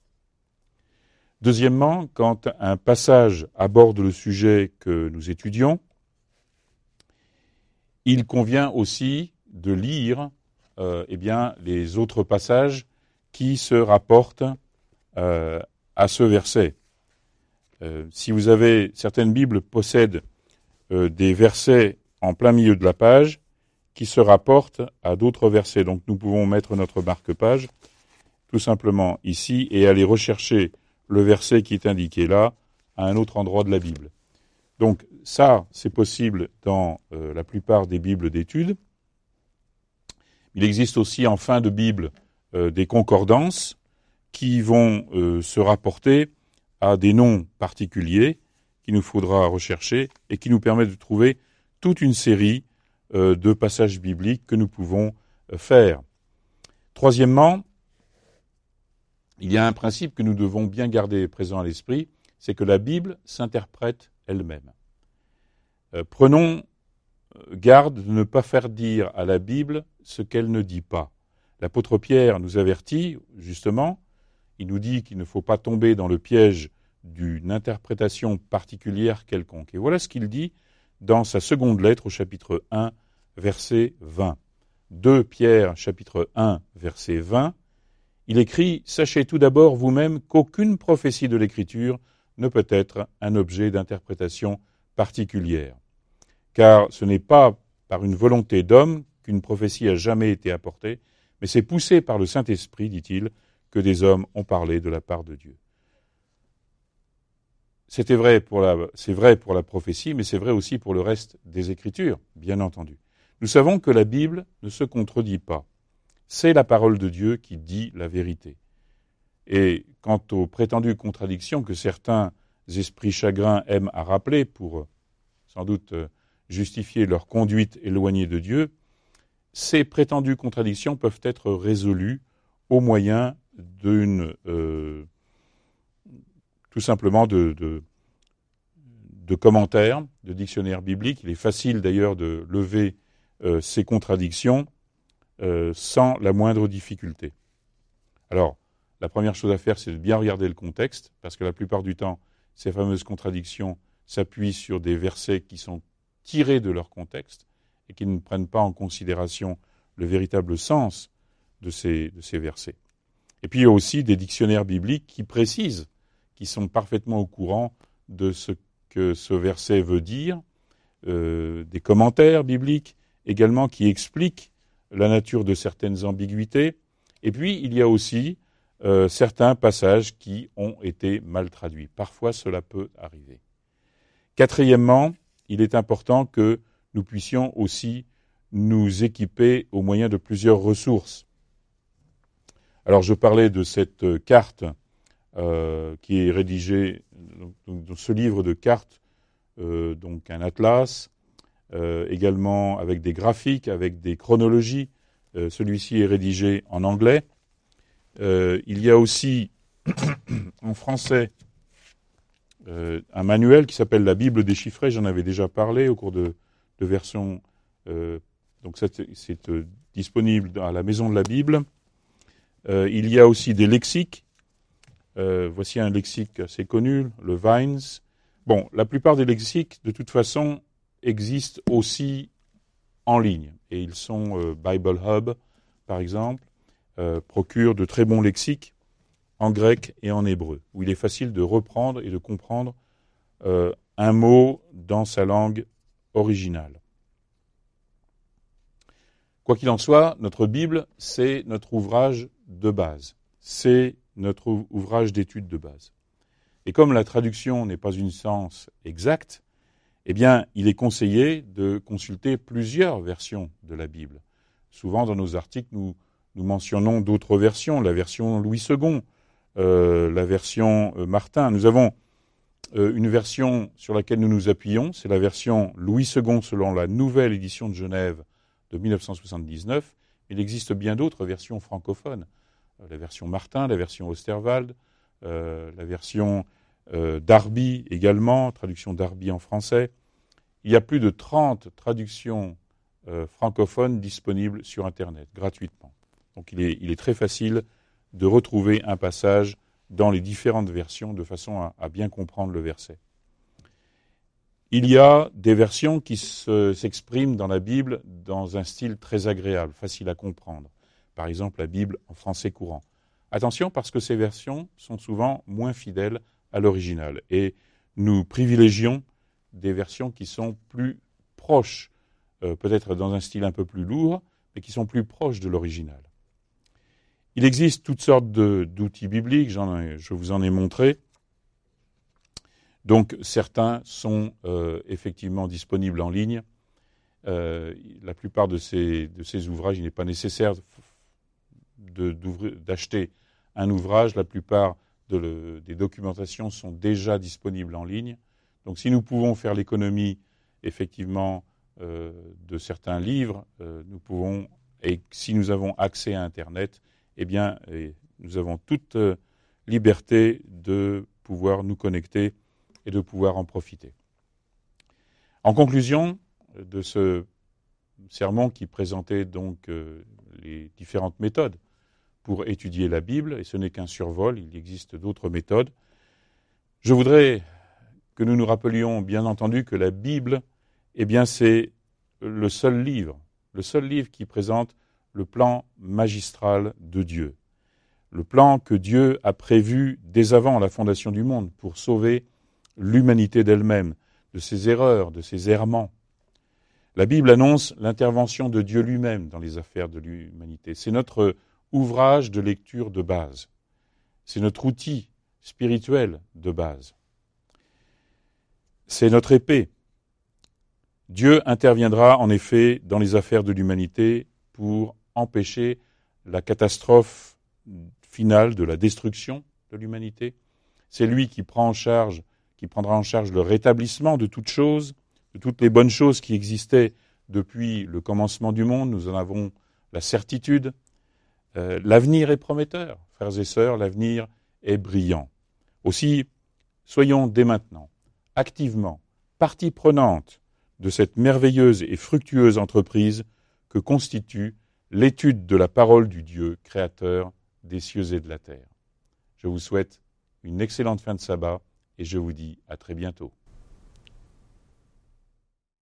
Deuxièmement, quand un passage aborde le sujet que nous étudions, il convient aussi de lire euh, eh bien, les autres passages qui se rapportent euh, à ce verset. Euh, si vous avez, certaines Bibles possèdent euh, des versets en plein milieu de la page qui se rapportent à d'autres versets. Donc nous pouvons mettre notre marque-page tout simplement ici et aller rechercher le verset qui est indiqué là à un autre endroit de la Bible. Donc ça, c'est possible dans euh, la plupart des Bibles d'études. Il existe aussi en fin de Bible euh, des concordances qui vont euh, se rapporter à des noms particuliers qu'il nous faudra rechercher et qui nous permettent de trouver toute une série euh, de passages bibliques que nous pouvons euh, faire. Troisièmement, il y a un principe que nous devons bien garder présent à l'esprit, c'est que la Bible s'interprète elle-même. Euh, prenons garde de ne pas faire dire à la Bible ce qu'elle ne dit pas. L'apôtre Pierre nous avertit, justement, il nous dit qu'il ne faut pas tomber dans le piège d'une interprétation particulière quelconque. Et voilà ce qu'il dit dans sa seconde lettre au chapitre un, verset vingt. deux Pierre, chapitre un, verset vingt, il écrit « Sachez tout d'abord vous-même qu'aucune prophétie de l'Écriture ne peut être un objet d'interprétation particulière. Car ce n'est pas par une volonté d'homme qu'une prophétie a jamais été apportée, mais c'est poussé par le Saint-Esprit, dit-il, que des hommes ont parlé de la part de Dieu. » C'était vrai pour la, c'est vrai pour la prophétie, mais c'est vrai aussi pour le reste des Écritures, bien entendu. Nous savons que la Bible ne se contredit pas. C'est la parole de Dieu qui dit la vérité. Et quant aux prétendues contradictions que certains esprits chagrins aiment à rappeler pour, sans doute, justifier leur conduite éloignée de Dieu, ces prétendues contradictions peuvent être résolues au moyen d'une, euh, tout simplement de, de, de commentaires, de dictionnaires bibliques. Il est facile d'ailleurs de lever euh, ces contradictions euh, sans la moindre difficulté. Alors, la première chose à faire, c'est de bien regarder le contexte, parce que la plupart du temps, ces fameuses contradictions s'appuient sur des versets qui sont tirés de leur contexte et qui ne prennent pas en considération le véritable sens de ces, de ces versets. Et puis il y a aussi des dictionnaires bibliques qui précisent, qui sont parfaitement au courant de ce que ce verset veut dire, euh, des commentaires bibliques également qui expliquent la nature de certaines ambiguïtés. Et puis il y a aussi euh, certains passages qui ont été mal traduits. Parfois cela peut arriver. Quatrièmement, il est important que nous puissions aussi nous équiper au moyen de plusieurs ressources. Alors je parlais de cette carte euh, qui est rédigée, donc, dans ce livre de cartes, euh, donc un atlas, euh, également avec des graphiques, avec des chronologies. Euh, celui-ci est rédigé en anglais. Euh, il y a aussi en français euh, un manuel qui s'appelle la Bible déchiffrée. J'en avais déjà parlé au cours de, de versions. Euh, donc c'est, c'est euh, disponible à la Maison de la Bible. Euh, il y a aussi des lexiques. Euh, voici un lexique assez connu, le Vines. Bon, la plupart des lexiques, de toute façon, existent aussi en ligne. Et ils sont euh, Bible Hub, par exemple, euh, procure de très bons lexiques en grec et en hébreu, où il est facile de reprendre et de comprendre euh, un mot dans sa langue originale. Quoi qu'il en soit, notre Bible, c'est notre ouvrage de base. C'est notre ouvrage d'étude de base. Et comme la traduction n'est pas une science exacte, eh bien, il est conseillé de consulter plusieurs versions de la Bible. Souvent, dans nos articles, nous, nous mentionnons d'autres versions, la version Louis second, euh, la version euh, Martin. Nous avons euh, une version sur laquelle nous nous appuyons, c'est la version Louis second selon la nouvelle édition de Genève de mille neuf cent soixante-dix-neuf. Il existe bien d'autres versions francophones. Euh, la version Martin, la version Osterwald, euh, la version euh, Darby également, traduction Darby en français. Il y a plus de trente traductions euh, francophones disponibles sur Internet, gratuitement. Donc il est, il est très facile de retrouver un passage dans les différentes versions de façon à, à bien comprendre le verset. il y a des versions qui se, s'expriment dans la Bible dans un style très agréable, facile à comprendre. Par exemple, la Bible en français courant. Attention, parce que ces versions sont souvent moins fidèles à l'original. Et nous privilégions des versions qui sont plus proches, euh, peut-être dans un style un peu plus lourd, mais qui sont plus proches de l'original. Il existe toutes sortes de, d'outils bibliques, j'en ai, je vous en ai montré. Donc certains sont euh, effectivement disponibles en ligne. Euh, la plupart de ces, de ces ouvrages, il n'est pas nécessaire de, d'acheter un ouvrage. La plupart de le, des documentations sont déjà disponibles en ligne. Donc si nous pouvons faire l'économie effectivement euh, de certains livres, euh, nous pouvons, et si nous avons accès à Internet, eh bien, nous avons toute euh, liberté de pouvoir nous connecter et de pouvoir en profiter. En conclusion de ce sermon qui présentait donc euh, les différentes méthodes pour étudier la Bible, et ce n'est qu'un survol, il existe d'autres méthodes, je voudrais que nous nous rappelions bien entendu que la Bible, eh bien, c'est le seul livre, le seul livre qui présente le plan magistral de Dieu, le plan que Dieu a prévu dès avant la fondation du monde pour sauver l'humanité d'elle-même, de ses erreurs, de ses errements. La Bible annonce l'intervention de Dieu lui-même dans les affaires de l'humanité. C'est notre ouvrage de lecture de base. C'est notre outil spirituel de base. C'est notre épée. Dieu interviendra en effet dans les affaires de l'humanité pour empêcher la catastrophe finale de la destruction de l'humanité. C'est lui qui prend en charge, qui prendra en charge le rétablissement de toutes choses, de toutes les bonnes choses qui existaient depuis le commencement du monde. Nous en avons la certitude. Euh, l'avenir est prometteur, frères et sœurs, l'avenir est brillant. Aussi, soyons dès maintenant, activement, partie prenante de cette merveilleuse et fructueuse entreprise que constitue l'étude de la parole du Dieu créateur des cieux et de la terre. Je vous souhaite une excellente fin de sabbat et je vous dis à très bientôt.